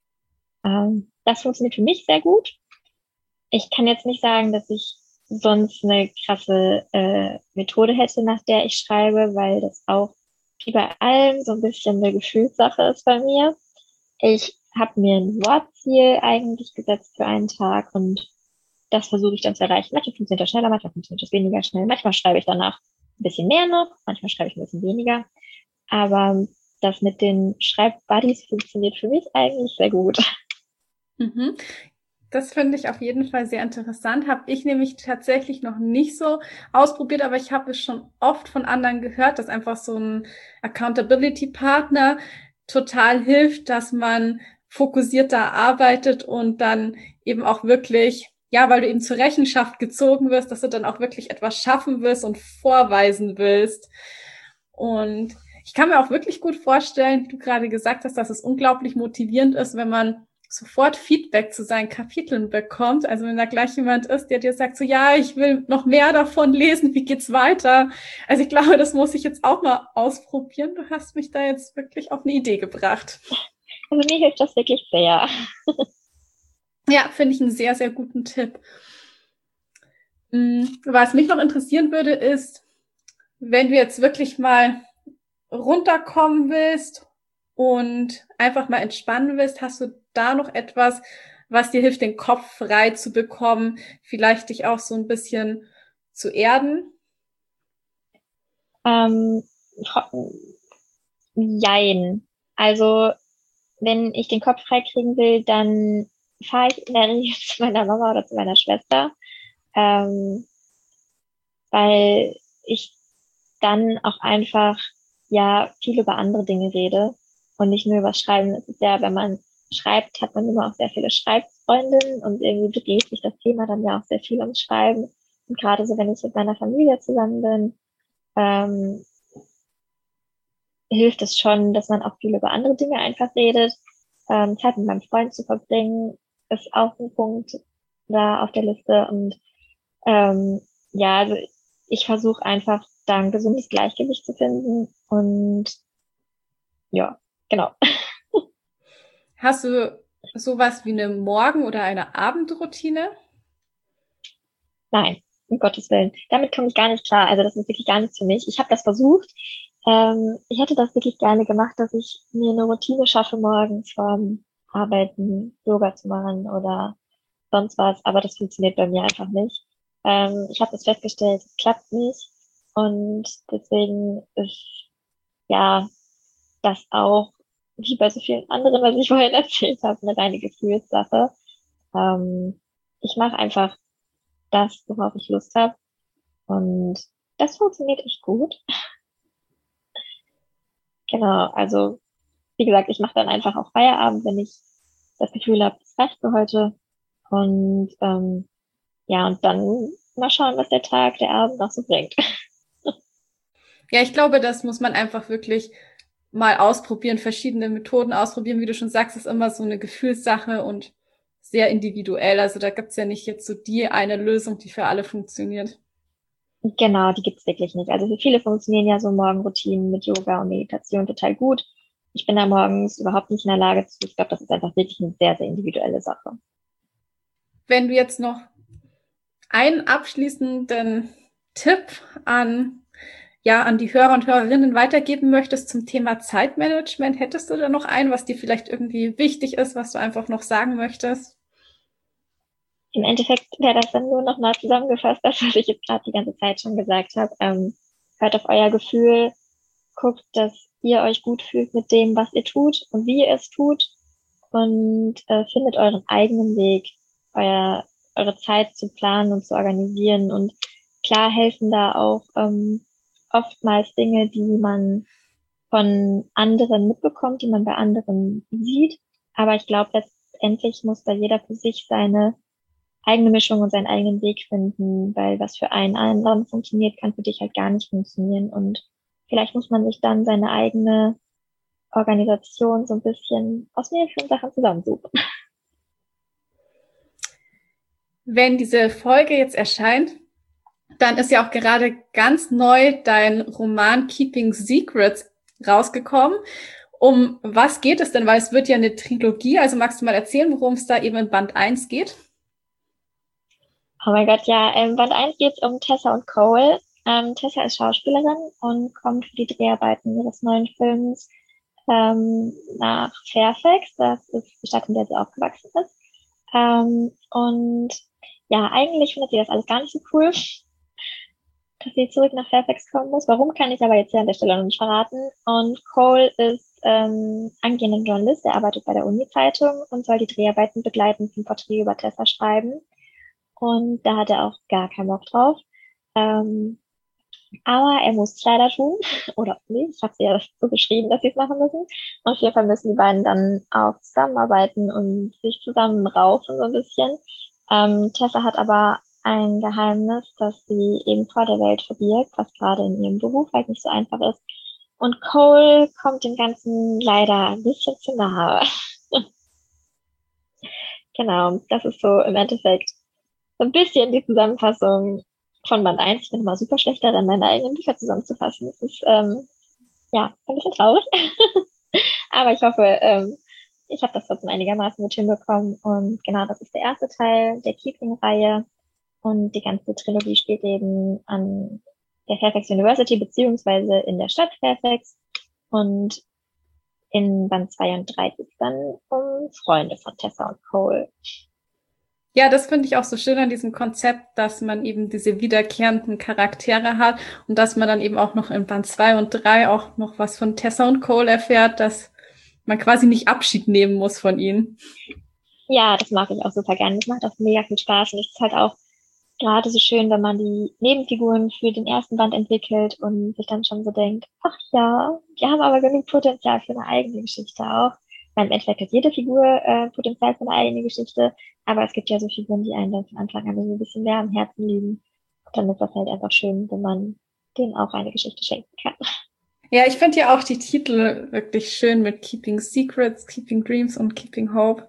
Das funktioniert für mich sehr gut. Ich kann jetzt nicht sagen, dass ich sonst eine krasse Methode hätte, nach der ich schreibe, weil das auch wie bei allem so ein bisschen eine Gefühlssache ist bei mir. Ich habe mir ein Wortziel eigentlich gesetzt für einen Tag und das versuche ich dann zu erreichen. Manchmal funktioniert das schneller, manchmal funktioniert das weniger schnell. Manchmal schreibe ich danach ein bisschen mehr noch, manchmal schreibe ich ein bisschen weniger. Aber das mit den Schreibbuddies funktioniert für mich eigentlich sehr gut. Mhm. Das finde ich auf jeden Fall sehr interessant. Habe ich nämlich tatsächlich noch nicht so ausprobiert, aber ich habe es schon oft von anderen gehört, dass einfach so ein Accountability-Partner total hilft, dass man fokussierter arbeitet und dann eben auch wirklich, ja, weil du eben zur Rechenschaft gezogen wirst, dass du dann auch wirklich etwas schaffen willst und vorweisen willst. Und ich kann mir auch wirklich gut vorstellen, wie du gerade gesagt hast, dass es unglaublich motivierend ist, wenn man sofort Feedback zu seinen Kapiteln bekommt. Also wenn da gleich jemand ist, der dir sagt, so ja, ich will noch mehr davon lesen, wie geht's weiter? Also ich glaube, das muss ich jetzt auch mal ausprobieren. Du hast mich da jetzt wirklich auf eine Idee gebracht. Also mir hilft das wirklich sehr. Ja, finde ich einen sehr, sehr guten Tipp. Was mich noch interessieren würde, ist, wenn du jetzt wirklich mal runterkommen willst und einfach mal entspannen willst, hast du da noch etwas, was dir hilft, den Kopf frei zu bekommen, vielleicht dich auch so ein bisschen zu erden? Ähm, Jein. Also wenn ich den Kopf frei kriegen will, dann fahre ich in der Regel zu meiner Mama oder zu meiner Schwester, ähm, weil ich dann auch einfach ja viel über andere Dinge rede und nicht nur über Schreiben. Es ist ja, wenn man schreibt, hat man immer auch sehr viele Schreibfreundinnen und irgendwie dreht sich das Thema dann ja auch sehr viel ums Schreiben. Und gerade so, wenn ich mit meiner Familie zusammen bin, ähm, hilft es schon, dass man auch viel über andere Dinge einfach redet. Zeit mit meinem Freund zu verbringen, ist auch ein Punkt da auf der Liste. Und ähm, ja, also ich versuche einfach da ein gesundes Gleichgewicht zu finden. Und ja, genau. Hast du sowas wie eine Morgen- oder eine Abendroutine? Nein, um Gottes Willen. Damit komme ich gar nicht klar. Also das ist wirklich gar nichts für mich. Ich habe das versucht. Ich hätte das wirklich gerne gemacht, dass ich mir eine Routine schaffe, morgens vorm Arbeiten Yoga zu machen oder sonst was. Aber das funktioniert bei mir einfach nicht. Ich habe das festgestellt, es klappt nicht. Und deswegen ist ja das auch, wie bei so vielen anderen, was ich vorhin erzählt habe, eine reine Gefühlssache. Ähm, Ich mache einfach das, worauf ich Lust habe. Und das funktioniert echt gut. Genau, also wie gesagt, ich mache dann einfach auch Feierabend, wenn ich das Gefühl habe, es reicht für heute. Und ja, und dann mal schauen, was der Tag, der Abend noch so bringt. Ja, ich glaube, das muss man einfach wirklich mal ausprobieren, verschiedene Methoden ausprobieren. Wie du schon sagst, ist immer so eine Gefühlssache und sehr individuell. Also da gibt's ja nicht jetzt so die eine Lösung, die für alle funktioniert. Genau, die gibt's wirklich nicht. Also für viele funktionieren ja so Morgenroutinen mit Yoga und Meditation total gut. Ich bin da morgens überhaupt nicht in der Lage zu. Ich glaube, das ist einfach wirklich eine sehr, sehr individuelle Sache. Wenn du jetzt noch einen abschließenden Tipp an, ja, an die Hörer und Hörerinnen weitergeben möchtest zum Thema Zeitmanagement, hättest du da noch einen, was dir vielleicht irgendwie wichtig ist, was du einfach noch sagen möchtest? Im Endeffekt wäre das dann nur nochmal zusammengefasst, das, was ich jetzt gerade die ganze Zeit schon gesagt habe. Hört auf euer Gefühl, guckt, dass ihr euch gut fühlt mit dem, was ihr tut und wie ihr es tut und findet euren eigenen Weg, eure Zeit zu planen und zu organisieren. Und klar helfen da auch oftmals Dinge, die man von anderen mitbekommt, die man bei anderen sieht. Aber ich glaube, letztendlich muss da jeder für sich seine eigene Mischung und seinen eigenen Weg finden, weil was für einen anderen funktioniert, kann für dich halt gar nicht funktionieren. Und vielleicht muss man sich dann seine eigene Organisation so ein bisschen aus mehreren Sachen zusammensuchen. Wenn diese Folge jetzt erscheint, dann ist ja auch gerade ganz neu dein Roman Keeping Secrets rausgekommen. Um was geht es denn? Weil es wird ja eine Trilogie. Also magst du mal erzählen, worum es da eben in Band 1 geht? Oh mein Gott, ja, Band 1 geht es um Tessa und Cole. Tessa ist Schauspielerin und kommt für die Dreharbeiten ihres neuen Films nach Fairfax. Das ist die Stadt, in der sie aufgewachsen ist. Und ja, eigentlich findet sie das alles gar nicht so cool, dass sie zurück nach Fairfax kommen muss. Warum, kann ich aber jetzt hier an der Stelle noch nicht verraten. Und Cole ist angehender Journalist, der arbeitet bei der Uni-Zeitung und soll die Dreharbeiten begleitend ein Porträt über Tessa schreiben. Und da hat er auch gar keinen Bock drauf. Ähm, aber er muss es leider tun. Oder auch nicht. Ich habe sie ja so geschrieben, dass sie es machen müssen. Auf jeden Fall müssen die beiden dann auch zusammenarbeiten und sich zusammenraufen so ein bisschen. Tessa hat aber ein Geheimnis, das sie eben vor der Welt verbirgt, was gerade in ihrem Beruf halt nicht so einfach ist. Und Cole kommt dem Ganzen leider ein bisschen zu nahe. Genau, das ist so im Endeffekt so ein bisschen die Zusammenfassung von Band 1. Ich bin immer super schlecht darin, meine eigenen Bücher zusammenzufassen. Das ist, ja, ein bisschen traurig. Aber ich hoffe, ich habe das trotzdem einigermaßen gut hinbekommen. Und genau, das ist der erste Teil der Keeping-Reihe. Und die ganze Trilogie spielt eben an der Fairfax University beziehungsweise in der Stadt Fairfax. Und in Band 2 und 3 geht es dann um Freunde von Tessa und Cole. Ja, das finde ich auch so schön an diesem Konzept, dass man eben diese wiederkehrenden Charaktere hat und dass man dann eben auch noch in Band 2 und 3 auch noch was von Tessa und Cole erfährt, dass man quasi nicht Abschied nehmen muss von ihnen. Ja, das mag ich auch super gerne. Das macht auch mega viel Spaß. Und es ist halt auch gerade so schön, wenn man die Nebenfiguren für den ersten Band entwickelt und sich dann schon so denkt, ach ja, die haben aber genug Potenzial für eine eigene Geschichte auch. Weil im Endeffekt hat jede Figur Potenzial für eine eigene Geschichte, aber es gibt ja so Figuren, die einem dann von Anfang an so ein bisschen mehr am Herzen liegen. Und dann ist das halt einfach schön, wenn man denen auch eine Geschichte schenken kann. Ja, ich finde ja auch die Titel wirklich schön mit Keeping Secrets, Keeping Dreams und Keeping Hope.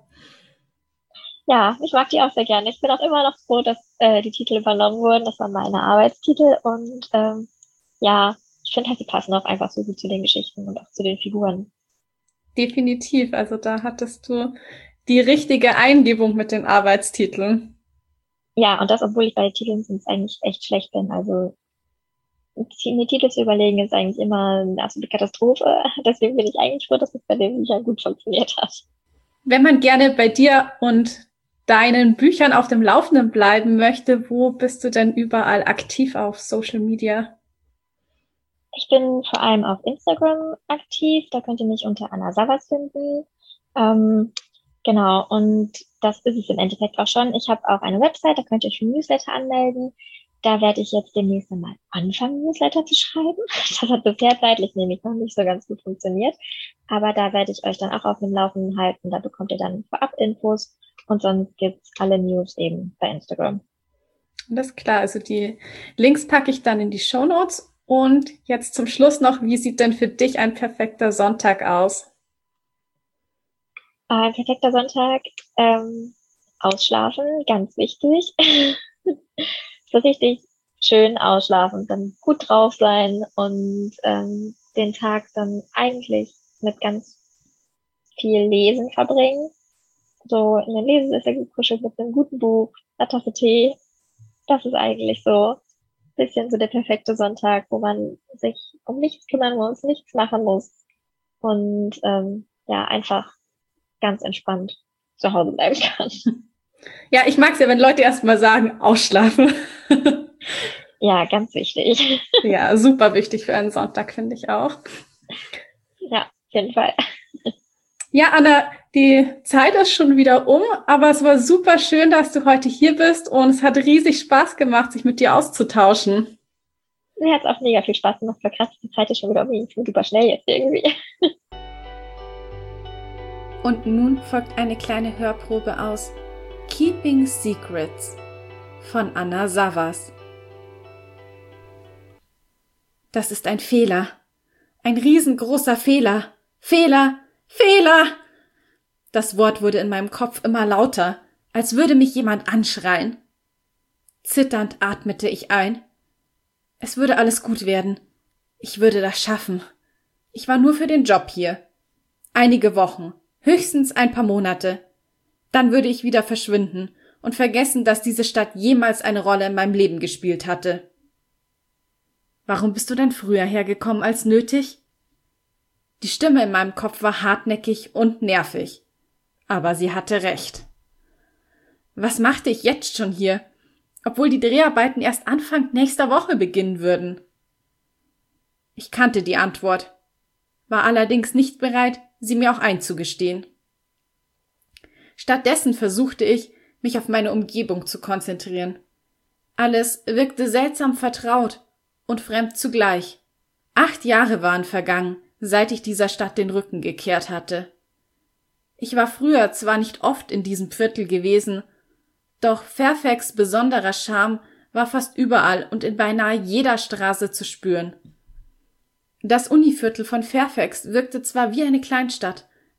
Ja, ich mag die auch sehr gerne. Ich bin auch immer noch froh, dass die Titel übernommen wurden. Das waren meine Arbeitstitel und ja, ich finde halt, die passen auch einfach so gut zu den Geschichten und auch zu den Figuren. Definitiv. Also da hattest du die richtige Eingebung mit den Arbeitstiteln. Ja, und das, obwohl ich bei Titeln sonst eigentlich echt schlecht bin. Also mir Titel zu überlegen ist eigentlich immer eine absolute Katastrophe. Deswegen bin ich eigentlich froh, dass es bei den Büchern gut funktioniert hat. Wenn man gerne bei dir und deinen Büchern auf dem Laufenden bleiben möchte, wo bist du denn überall aktiv auf Social Media? Ich bin vor allem auf Instagram aktiv. Da könnt ihr mich unter Anna Savas finden. Genau, und das ist es im Endeffekt auch schon. Ich habe auch eine Website, da könnt ihr euch für Newsletter anmelden. Da werde ich jetzt demnächst mal anfangen, Newsletter zu schreiben. Das hat bisher zeitlich nämlich noch nicht so ganz gut funktioniert. Aber da werde ich euch dann auch auf dem Laufenden halten. Da bekommt ihr dann Vorab-Infos und sonst gibt's alle News eben bei Instagram. Das ist klar, also die Links packe ich dann in die Shownotes. Und jetzt zum Schluss noch, wie sieht denn für dich ein perfekter Sonntag aus? Ein perfekter Sonntag, ausschlafen, ganz wichtig. So richtig schön ausschlafen, dann gut drauf sein und den Tag dann eigentlich mit ganz viel Lesen verbringen. So in den Lesesessel gekuschelt mit einem guten Buch, einer Tasse Tee. Das ist eigentlich so ein bisschen so der perfekte Sonntag, wo man sich um nichts kümmern muss, nichts machen muss und ja, einfach ganz entspannt zu Hause bleiben kann. Ja, ich mag es ja, wenn Leute erst mal sagen, ausschlafen. Ja, ganz wichtig. Ja, super wichtig für einen Sonntag, finde ich auch. Ja, auf jeden Fall. Ja, Anna, die Zeit ist schon wieder um, aber es war super schön, dass du heute hier bist und es hat riesig Spaß gemacht, sich mit dir auszutauschen. Mir hat es auch mega viel Spaß gemacht. War krass, die Zeit ist schon wieder super schnell jetzt irgendwie. Und nun folgt eine kleine Hörprobe aus Keeping Secrets von Anna Savas. Das ist ein Fehler. Ein riesengroßer Fehler. Fehler! Fehler! Das Wort wurde in meinem Kopf immer lauter, als würde mich jemand anschreien. Zitternd atmete ich ein. Es würde alles gut werden. Ich würde das schaffen. Ich war nur für den Job hier. Einige Wochen, höchstens ein paar Monate. Dann würde ich wieder verschwinden und vergessen, dass diese Stadt jemals eine Rolle in meinem Leben gespielt hatte. Warum bist du denn früher hergekommen als nötig? Die Stimme in meinem Kopf war hartnäckig und nervig. Aber sie hatte recht. Was machte ich jetzt schon hier, obwohl die Dreharbeiten erst Anfang nächster Woche beginnen würden? Ich kannte die Antwort, war allerdings nicht bereit, sie mir auch einzugestehen. Stattdessen versuchte ich, mich auf meine Umgebung zu konzentrieren. Alles wirkte seltsam vertraut und fremd zugleich. 8 Jahre waren vergangen, seit ich dieser Stadt den Rücken gekehrt hatte. Ich war früher zwar nicht oft in diesem Viertel gewesen, doch Fairfax' besonderer Charme war fast überall und in beinahe jeder Straße zu spüren. Das Univiertel von Fairfax wirkte zwar wie eine Kleinstadt,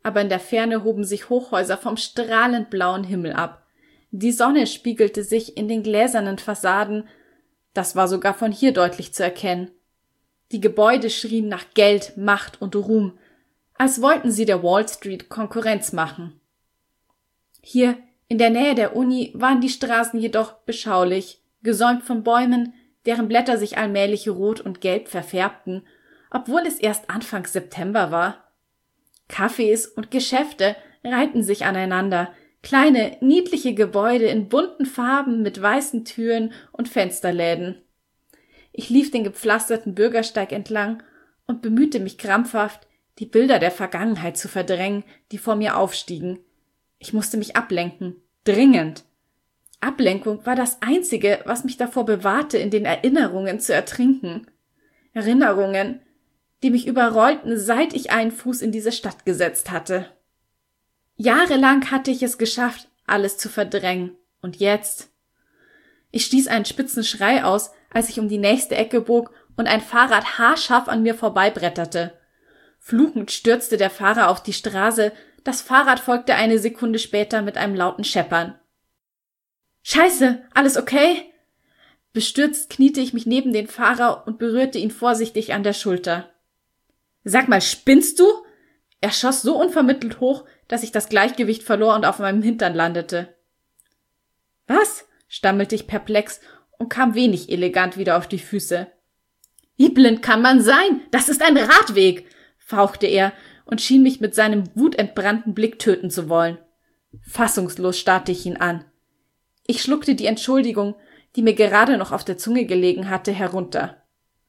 aber in der Ferne hoben sich Hochhäuser vom strahlend blauen Himmel ab. Die Sonne spiegelte sich in den gläsernen Fassaden, das war sogar von hier deutlich zu erkennen. Die Gebäude schrien nach Geld, Macht und Ruhm, als wollten sie der Wall Street Konkurrenz machen. Hier, in der Nähe der Uni, waren die Straßen jedoch beschaulich, gesäumt von Bäumen, deren Blätter sich allmählich rot und gelb verfärbten, obwohl es erst Anfang September war. Cafés und Geschäfte reihten sich aneinander, kleine, niedliche Gebäude in bunten Farben mit weißen Türen und Fensterläden. Ich lief den gepflasterten Bürgersteig entlang und bemühte mich krampfhaft, die Bilder der Vergangenheit zu verdrängen, die vor mir aufstiegen. Ich musste mich ablenken, dringend. Ablenkung war das Einzige, was mich davor bewahrte, in den Erinnerungen zu ertrinken. Erinnerungen, die mich überrollten, seit ich einen Fuß in diese Stadt gesetzt hatte. Jahrelang hatte ich es geschafft, alles zu verdrängen. Und jetzt? Ich stieß einen spitzen Schrei aus, als ich um die nächste Ecke bog und ein Fahrrad haarscharf an mir vorbeibretterte. Fluchend stürzte der Fahrer auf die Straße, das Fahrrad folgte eine Sekunde später mit einem lauten Scheppern. »Scheiße, alles okay?« Bestürzt kniete ich mich neben den Fahrer und berührte ihn vorsichtig an der Schulter. »Sag mal, spinnst du?« Er schoss so unvermittelt hoch, dass ich das Gleichgewicht verlor und auf meinem Hintern landete. »Was?« stammelte ich perplex und kam wenig elegant wieder auf die Füße. »Wie blind kann man sein? Das ist ein Radweg!« fauchte er und schien mich mit seinem wutentbrannten Blick töten zu wollen. Fassungslos starrte ich ihn an. Ich schluckte die Entschuldigung, die mir gerade noch auf der Zunge gelegen hatte, herunter.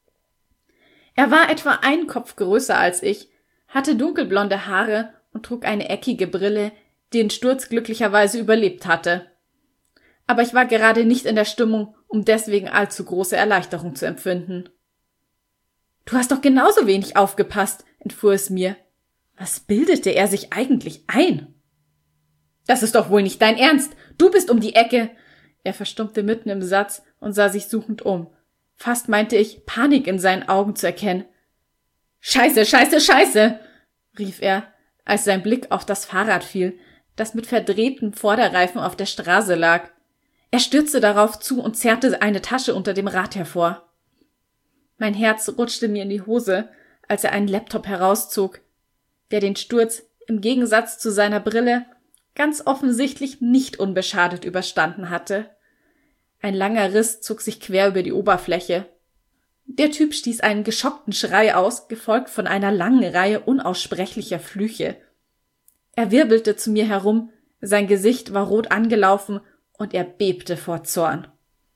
Er war etwa einen Kopf größer als ich, hatte dunkelblonde Haare und trug eine eckige Brille, die den Sturz glücklicherweise überlebt hatte. Aber ich war gerade nicht in der Stimmung, um deswegen allzu große Erleichterung zu empfinden. »Du hast doch genauso wenig aufgepasst«, entfuhr es mir. Was bildete er sich eigentlich ein? »Das ist doch wohl nicht dein Ernst. Du bist um die Ecke.« Er verstummte mitten im Satz und sah sich suchend um. Fast meinte ich, Panik in seinen Augen zu erkennen. »Scheiße, scheiße, scheiße«, rief er, als sein Blick auf das Fahrrad fiel, das mit verdrehtem Vorderreifen auf der Straße lag. Er stürzte darauf zu und zerrte eine Tasche unter dem Rad hervor. Mein Herz rutschte mir in die Hose, als er einen Laptop herauszog, der den Sturz im Gegensatz zu seiner Brille ganz offensichtlich nicht unbeschadet überstanden hatte. Ein langer Riss zog sich quer über die Oberfläche. Der Typ stieß einen geschockten Schrei aus, gefolgt von einer langen Reihe unaussprechlicher Flüche. Er wirbelte zu mir herum, sein Gesicht war rot angelaufen und er bebte vor Zorn.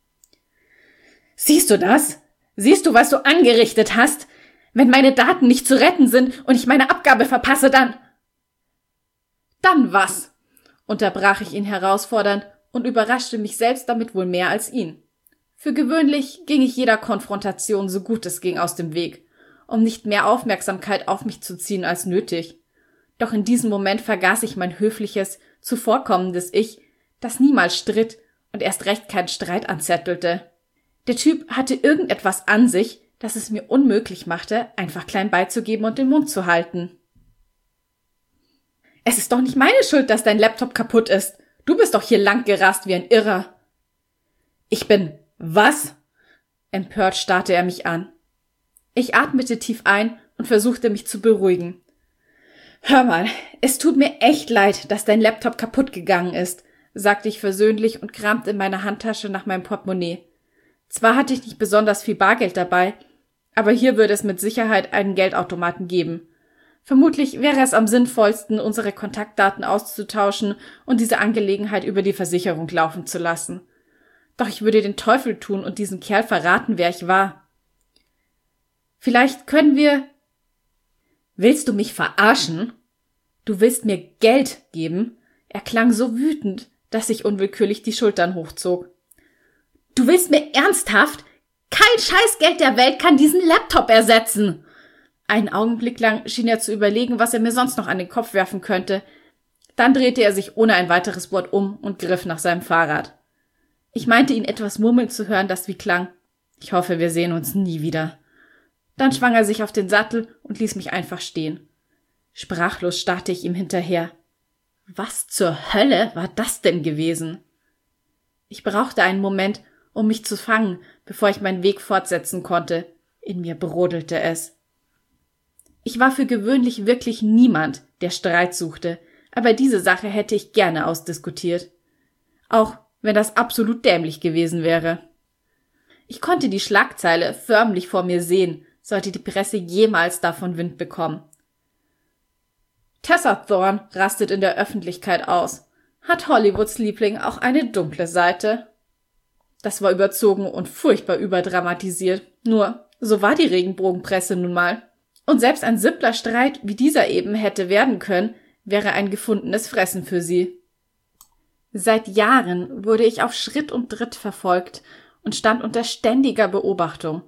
»Siehst du das? Siehst du, was du angerichtet hast? Wenn meine Daten nicht zu retten sind und ich meine Abgabe verpasse, dann...« »Dann was?« unterbrach ich ihn herausfordernd und überraschte mich selbst damit wohl mehr als ihn. Für gewöhnlich ging ich jeder Konfrontation so gut es ging aus dem Weg, um nicht mehr Aufmerksamkeit auf mich zu ziehen als nötig. Doch in diesem Moment vergaß ich mein höfliches, zuvorkommendes Ich, das niemals stritt und erst recht keinen Streit anzettelte. Der Typ hatte irgendetwas an sich, das es mir unmöglich machte, einfach klein beizugeben und den Mund zu halten. »Es ist doch nicht meine Schuld, dass dein Laptop kaputt ist. Du bist doch hier lang gerast wie ein Irrer.« »Ich bin... was?« Empört starrte er mich an. Ich atmete tief ein und versuchte mich zu beruhigen. »Hör mal, es tut mir echt leid, dass dein Laptop kaputt gegangen ist«, sagte ich versöhnlich und kramte in meiner Handtasche nach meinem Portemonnaie. Zwar hatte ich nicht besonders viel Bargeld dabei, aber hier würde es mit Sicherheit einen Geldautomaten geben. Vermutlich wäre es am sinnvollsten, unsere Kontaktdaten auszutauschen und diese Angelegenheit über die Versicherung laufen zu lassen. Doch ich würde den Teufel tun und diesem Kerl verraten, wer ich war. Vielleicht können wir... »Willst du mich verarschen? Du willst mir Geld geben?« Er klang so wütend, dass ich unwillkürlich die Schultern hochzog. »Du willst mir ernsthaft? Kein Scheißgeld der Welt kann diesen Laptop ersetzen!« Einen Augenblick lang schien er zu überlegen, was er mir sonst noch an den Kopf werfen könnte. Dann drehte er sich ohne ein weiteres Wort um und griff nach seinem Fahrrad. Ich meinte, ihn etwas murmeln zu hören, das wie klang: »Ich hoffe, wir sehen uns nie wieder.« Dann schwang er sich auf den Sattel und ließ mich einfach stehen. Sprachlos starrte ich ihm hinterher. Was zur Hölle war das denn gewesen? Ich brauchte einen Moment, um mich zu fangen, bevor ich meinen Weg fortsetzen konnte. In mir brodelte es. Ich war für gewöhnlich wirklich niemand, der Streit suchte, aber diese Sache hätte ich gerne ausdiskutiert. Auch wenn das absolut dämlich gewesen wäre. Ich konnte die Schlagzeile förmlich vor mir sehen, sollte die Presse jemals davon Wind bekommen. Tessa Thorne rastet in der Öffentlichkeit aus. Hat Hollywoods Liebling auch eine dunkle Seite? Das war überzogen und furchtbar überdramatisiert. Nur, so war die Regenbogenpresse nun mal. Und selbst ein simpler Streit, wie dieser eben hätte werden können, wäre ein gefundenes Fressen für sie. Seit Jahren wurde ich auf Schritt und Tritt verfolgt und stand unter ständiger Beobachtung.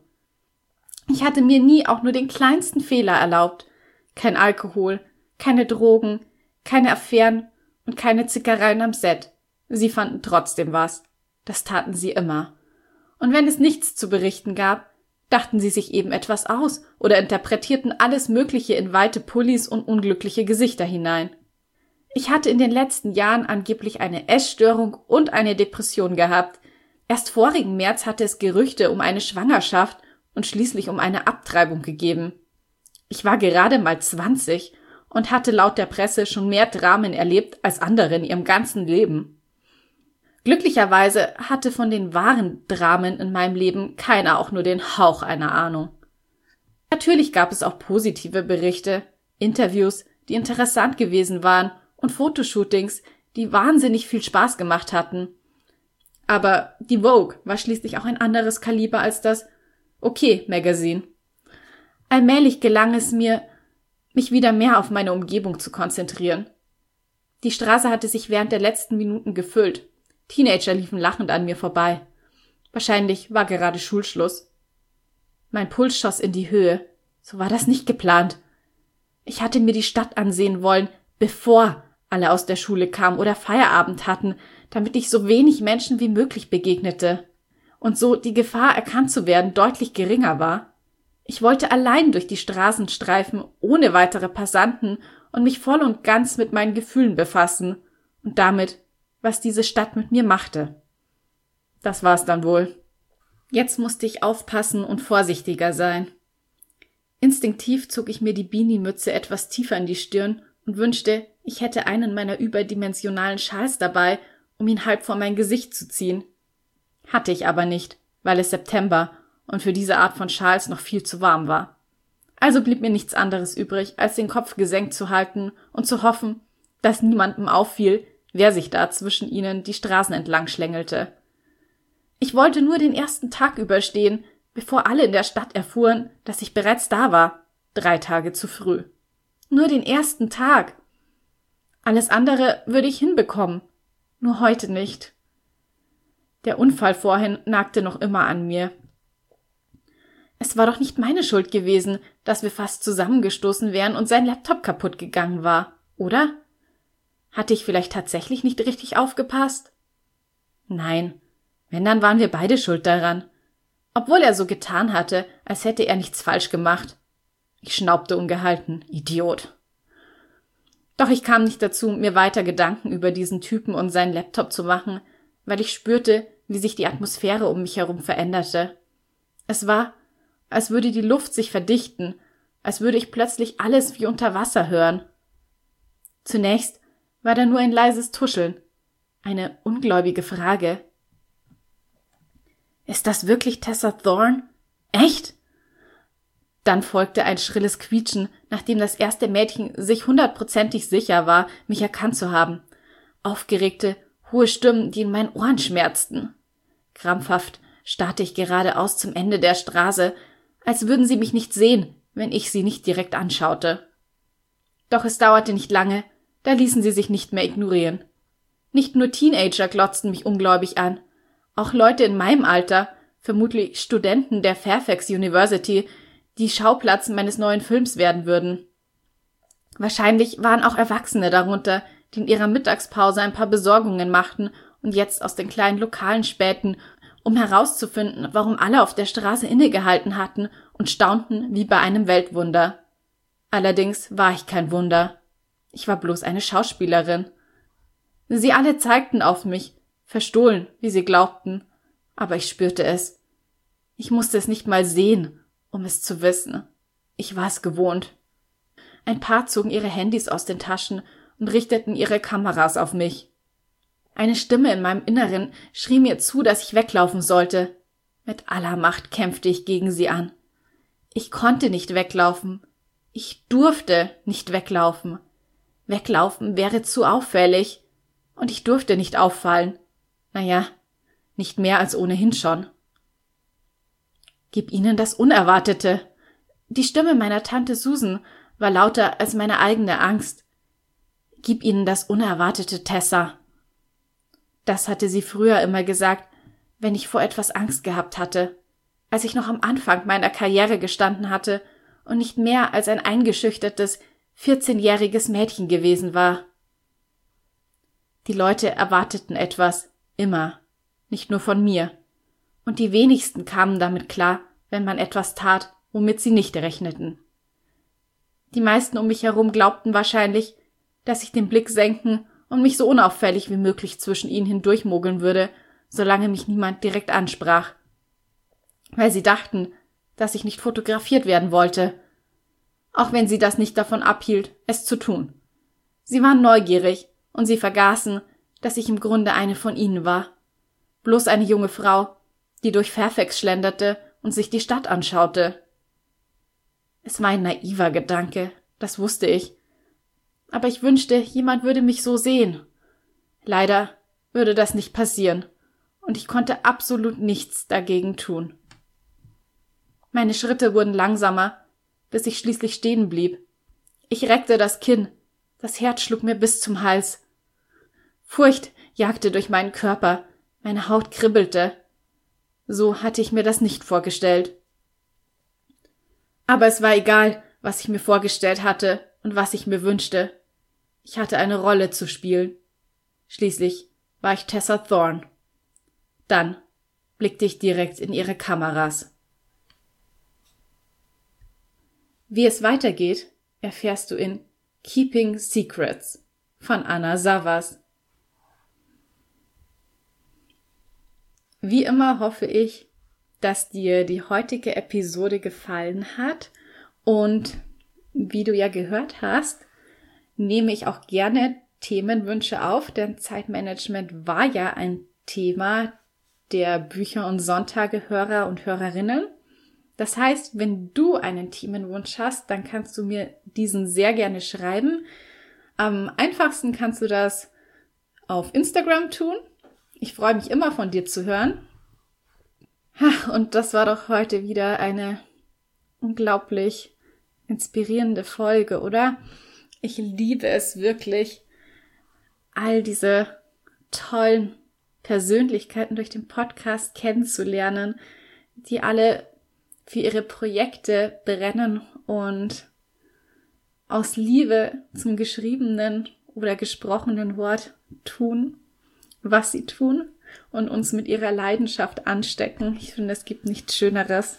Ich hatte mir nie auch nur den kleinsten Fehler erlaubt. Kein Alkohol, keine Drogen, keine Affären und keine Zickereien am Set. Sie fanden trotzdem was. Das taten sie immer. Und wenn es nichts zu berichten gab, dachten sie sich eben etwas aus oder interpretierten alles Mögliche in weite Pullis und unglückliche Gesichter hinein. Ich hatte in den letzten Jahren angeblich eine Essstörung und eine Depression gehabt. Erst vorigen März hatte es Gerüchte um eine Schwangerschaft und schließlich um eine Abtreibung gegeben. Ich war gerade mal 20 und hatte laut der Presse schon mehr Dramen erlebt als andere in ihrem ganzen Leben. Glücklicherweise hatte von den wahren Dramen in meinem Leben keiner auch nur den Hauch einer Ahnung. Natürlich gab es auch positive Berichte, Interviews, die interessant gewesen waren und Fotoshootings, die wahnsinnig viel Spaß gemacht hatten. Aber die Vogue war schließlich auch ein anderes Kaliber als das OK-Magazin. Allmählich gelang es mir, mich wieder mehr auf meine Umgebung zu konzentrieren. Die Straße hatte sich während der letzten Minuten gefüllt. Teenager liefen lachend an mir vorbei. Wahrscheinlich war gerade Schulschluss. Mein Puls schoss in die Höhe. So war das nicht geplant. Ich hatte mir die Stadt ansehen wollen, bevor alle aus der Schule kamen oder Feierabend hatten, damit ich so wenig Menschen wie möglich begegnete. Und so die Gefahr, erkannt zu werden, deutlich geringer war. Ich wollte allein durch die Straßen streifen, ohne weitere Passanten und mich voll und ganz mit meinen Gefühlen befassen und damit, was diese Stadt mit mir machte. Das war's dann wohl. Jetzt musste ich aufpassen und vorsichtiger sein. Instinktiv zog ich mir die Beanie-Mütze etwas tiefer in die Stirn und wünschte, ich hätte einen meiner überdimensionalen Schals dabei, um ihn halb vor mein Gesicht zu ziehen. Hatte ich aber nicht, weil es September und für diese Art von Schals noch viel zu warm war. Also blieb mir nichts anderes übrig, als den Kopf gesenkt zu halten und zu hoffen, dass niemandem auffiel, wer sich da zwischen ihnen die Straßen entlang schlängelte. Ich wollte nur den ersten Tag überstehen, bevor alle in der Stadt erfuhren, dass ich bereits da war, 3 Tage zu früh. Nur den ersten Tag. Alles andere würde ich hinbekommen, nur heute nicht. Der Unfall vorhin nagte noch immer an mir. Es war doch nicht meine Schuld gewesen, dass wir fast zusammengestoßen wären und sein Laptop kaputt gegangen war, oder? Hatte ich vielleicht tatsächlich nicht richtig aufgepasst? Nein, wenn, dann waren wir beide schuld daran. Obwohl er so getan hatte, als hätte er nichts falsch gemacht. Ich schnaubte ungehalten. Idiot. Doch ich kam nicht dazu, mir weiter Gedanken über diesen Typen und seinen Laptop zu machen, weil ich spürte, wie sich die Atmosphäre um mich herum veränderte. Es war, als würde die Luft sich verdichten, als würde ich plötzlich alles wie unter Wasser hören. Zunächst war da nur ein leises Tuscheln, eine ungläubige Frage. Ist das wirklich Tessa Thorne? Echt? Dann folgte ein schrilles Quietschen, nachdem das erste Mädchen sich 100%ig sicher war, mich erkannt zu haben. Aufgeregte, hohe Stimmen, die in meinen Ohren schmerzten. Krampfhaft starrte ich geradeaus zum Ende der Straße, als würden sie mich nicht sehen, wenn ich sie nicht direkt anschaute. Doch es dauerte nicht lange, da ließen sie sich nicht mehr ignorieren. Nicht nur Teenager glotzten mich ungläubig an, auch Leute in meinem Alter, vermutlich Studenten der Fairfax University, die Schauplatz meines neuen Films werden würden. Wahrscheinlich waren auch Erwachsene darunter, die in ihrer Mittagspause ein paar Besorgungen machten und jetzt aus den kleinen Lokalen spähten, um herauszufinden, warum alle auf der Straße innegehalten hatten und staunten wie bei einem Weltwunder. Allerdings war ich kein Wunder. Ich war bloß eine Schauspielerin. Sie alle zeigten auf mich, verstohlen, wie sie glaubten, aber ich spürte es. Ich musste es nicht mal sehen, um es zu wissen. Ich war es gewohnt. Ein paar zogen ihre Handys aus den Taschen und richteten ihre Kameras auf mich. Eine Stimme in meinem Inneren schrie mir zu, dass ich weglaufen sollte. Mit aller Macht kämpfte ich gegen sie an. Ich konnte nicht weglaufen. Ich durfte nicht weglaufen. Weglaufen wäre zu auffällig. Und ich durfte nicht auffallen. Naja, nicht mehr als ohnehin schon. Gib ihnen das Unerwartete. Die Stimme meiner Tante Susan war lauter als meine eigene Angst. Gib ihnen das Unerwartete, Tessa. Das hatte sie früher immer gesagt, wenn ich vor etwas Angst gehabt hatte, als ich noch am Anfang meiner Karriere gestanden hatte und nicht mehr als ein eingeschüchtertes, 14-jähriges Mädchen gewesen war. Die Leute erwarteten etwas, immer, nicht nur von mir, und die wenigsten kamen damit klar, wenn man etwas tat, womit sie nicht rechneten. Die meisten um mich herum glaubten wahrscheinlich, dass ich den Blick senken und mich so unauffällig wie möglich zwischen ihnen hindurchmogeln würde, solange mich niemand direkt ansprach. Weil sie dachten, dass ich nicht fotografiert werden wollte, auch wenn sie das nicht davon abhielt, es zu tun. Sie waren neugierig und sie vergaßen, dass ich im Grunde eine von ihnen war. Bloß eine junge Frau, die durch Fairfax schlenderte und sich die Stadt anschaute. Es war ein naiver Gedanke, das wusste ich. Aber ich wünschte, jemand würde mich so sehen. Leider würde das nicht passieren, und ich konnte absolut nichts dagegen tun. Meine Schritte wurden langsamer, bis ich schließlich stehen blieb. Ich reckte das Kinn, das Herz schlug mir bis zum Hals. Furcht jagte durch meinen Körper, meine Haut kribbelte. So hatte ich mir das nicht vorgestellt. Aber es war egal, was ich mir vorgestellt hatte und was ich mir wünschte. Ich hatte eine Rolle zu spielen. Schließlich war ich Tessa Thorne. Dann blickte ich direkt in ihre Kameras. Wie es weitergeht, erfährst du in Keeping Secrets von Anna Savas. Wie immer hoffe ich, dass dir die heutige Episode gefallen hat, und wie du ja gehört hast, nehme ich auch gerne Themenwünsche auf, denn Zeitmanagement war ja ein Thema der Bücher- und Sonntage-Hörer und Hörerinnen. Das heißt, wenn du einen Themenwunsch hast, dann kannst du mir diesen sehr gerne schreiben. Am einfachsten kannst du das auf Instagram tun. Ich freue mich immer, von dir zu hören. Und das war doch heute wieder eine unglaublich inspirierende Folge, oder? Ich liebe es wirklich, all diese tollen Persönlichkeiten durch den Podcast kennenzulernen, die alle für ihre Projekte brennen und aus Liebe zum geschriebenen oder gesprochenen Wort tun, was sie tun, und uns mit ihrer Leidenschaft anstecken. Ich finde, es gibt nichts Schöneres.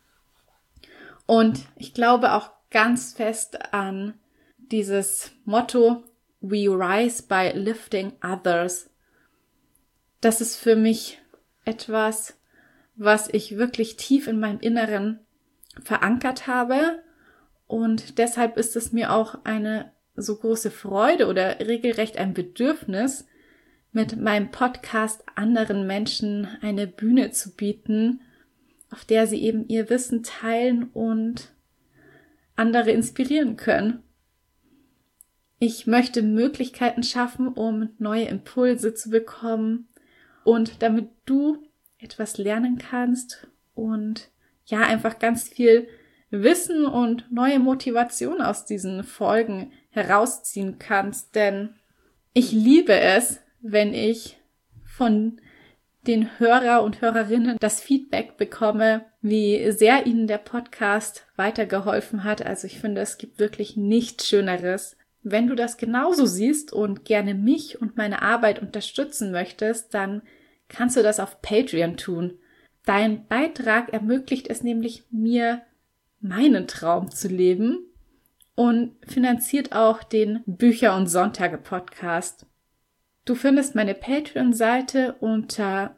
Und ich glaube auch ganz fest an dieses Motto, We rise by lifting others. Das ist für mich etwas, was ich wirklich tief in meinem Inneren verankert habe, und deshalb ist es mir auch eine so große Freude oder regelrecht ein Bedürfnis, mit meinem Podcast anderen Menschen eine Bühne zu bieten, auf der sie eben ihr Wissen teilen und andere inspirieren können. Ich möchte Möglichkeiten schaffen, um neue Impulse zu bekommen und damit du etwas lernen kannst und ja, einfach ganz viel Wissen und neue Motivation aus diesen Folgen herausziehen kannst, denn ich liebe es, wenn ich von den Hörer und Hörerinnen das Feedback bekomme, wie sehr ihnen der Podcast weitergeholfen hat. Also ich finde, es gibt wirklich nichts Schöneres. Wenn du das genauso siehst und gerne mich und meine Arbeit unterstützen möchtest, dann kannst du das auf Patreon tun. Dein Beitrag ermöglicht es nämlich mir, meinen Traum zu leben und finanziert auch den Bücher- und Sonntage-Podcast. Du findest meine Patreon-Seite unter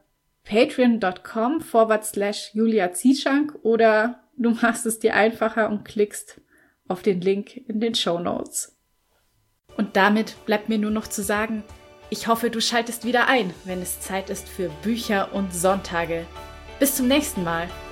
patreon.com/Julia Zieschank oder du machst es dir einfacher und klickst auf den Link in den Shownotes. Und damit bleibt mir nur noch zu sagen, ich hoffe, du schaltest wieder ein, wenn es Zeit ist für Bücher und Sonntage. Bis zum nächsten Mal.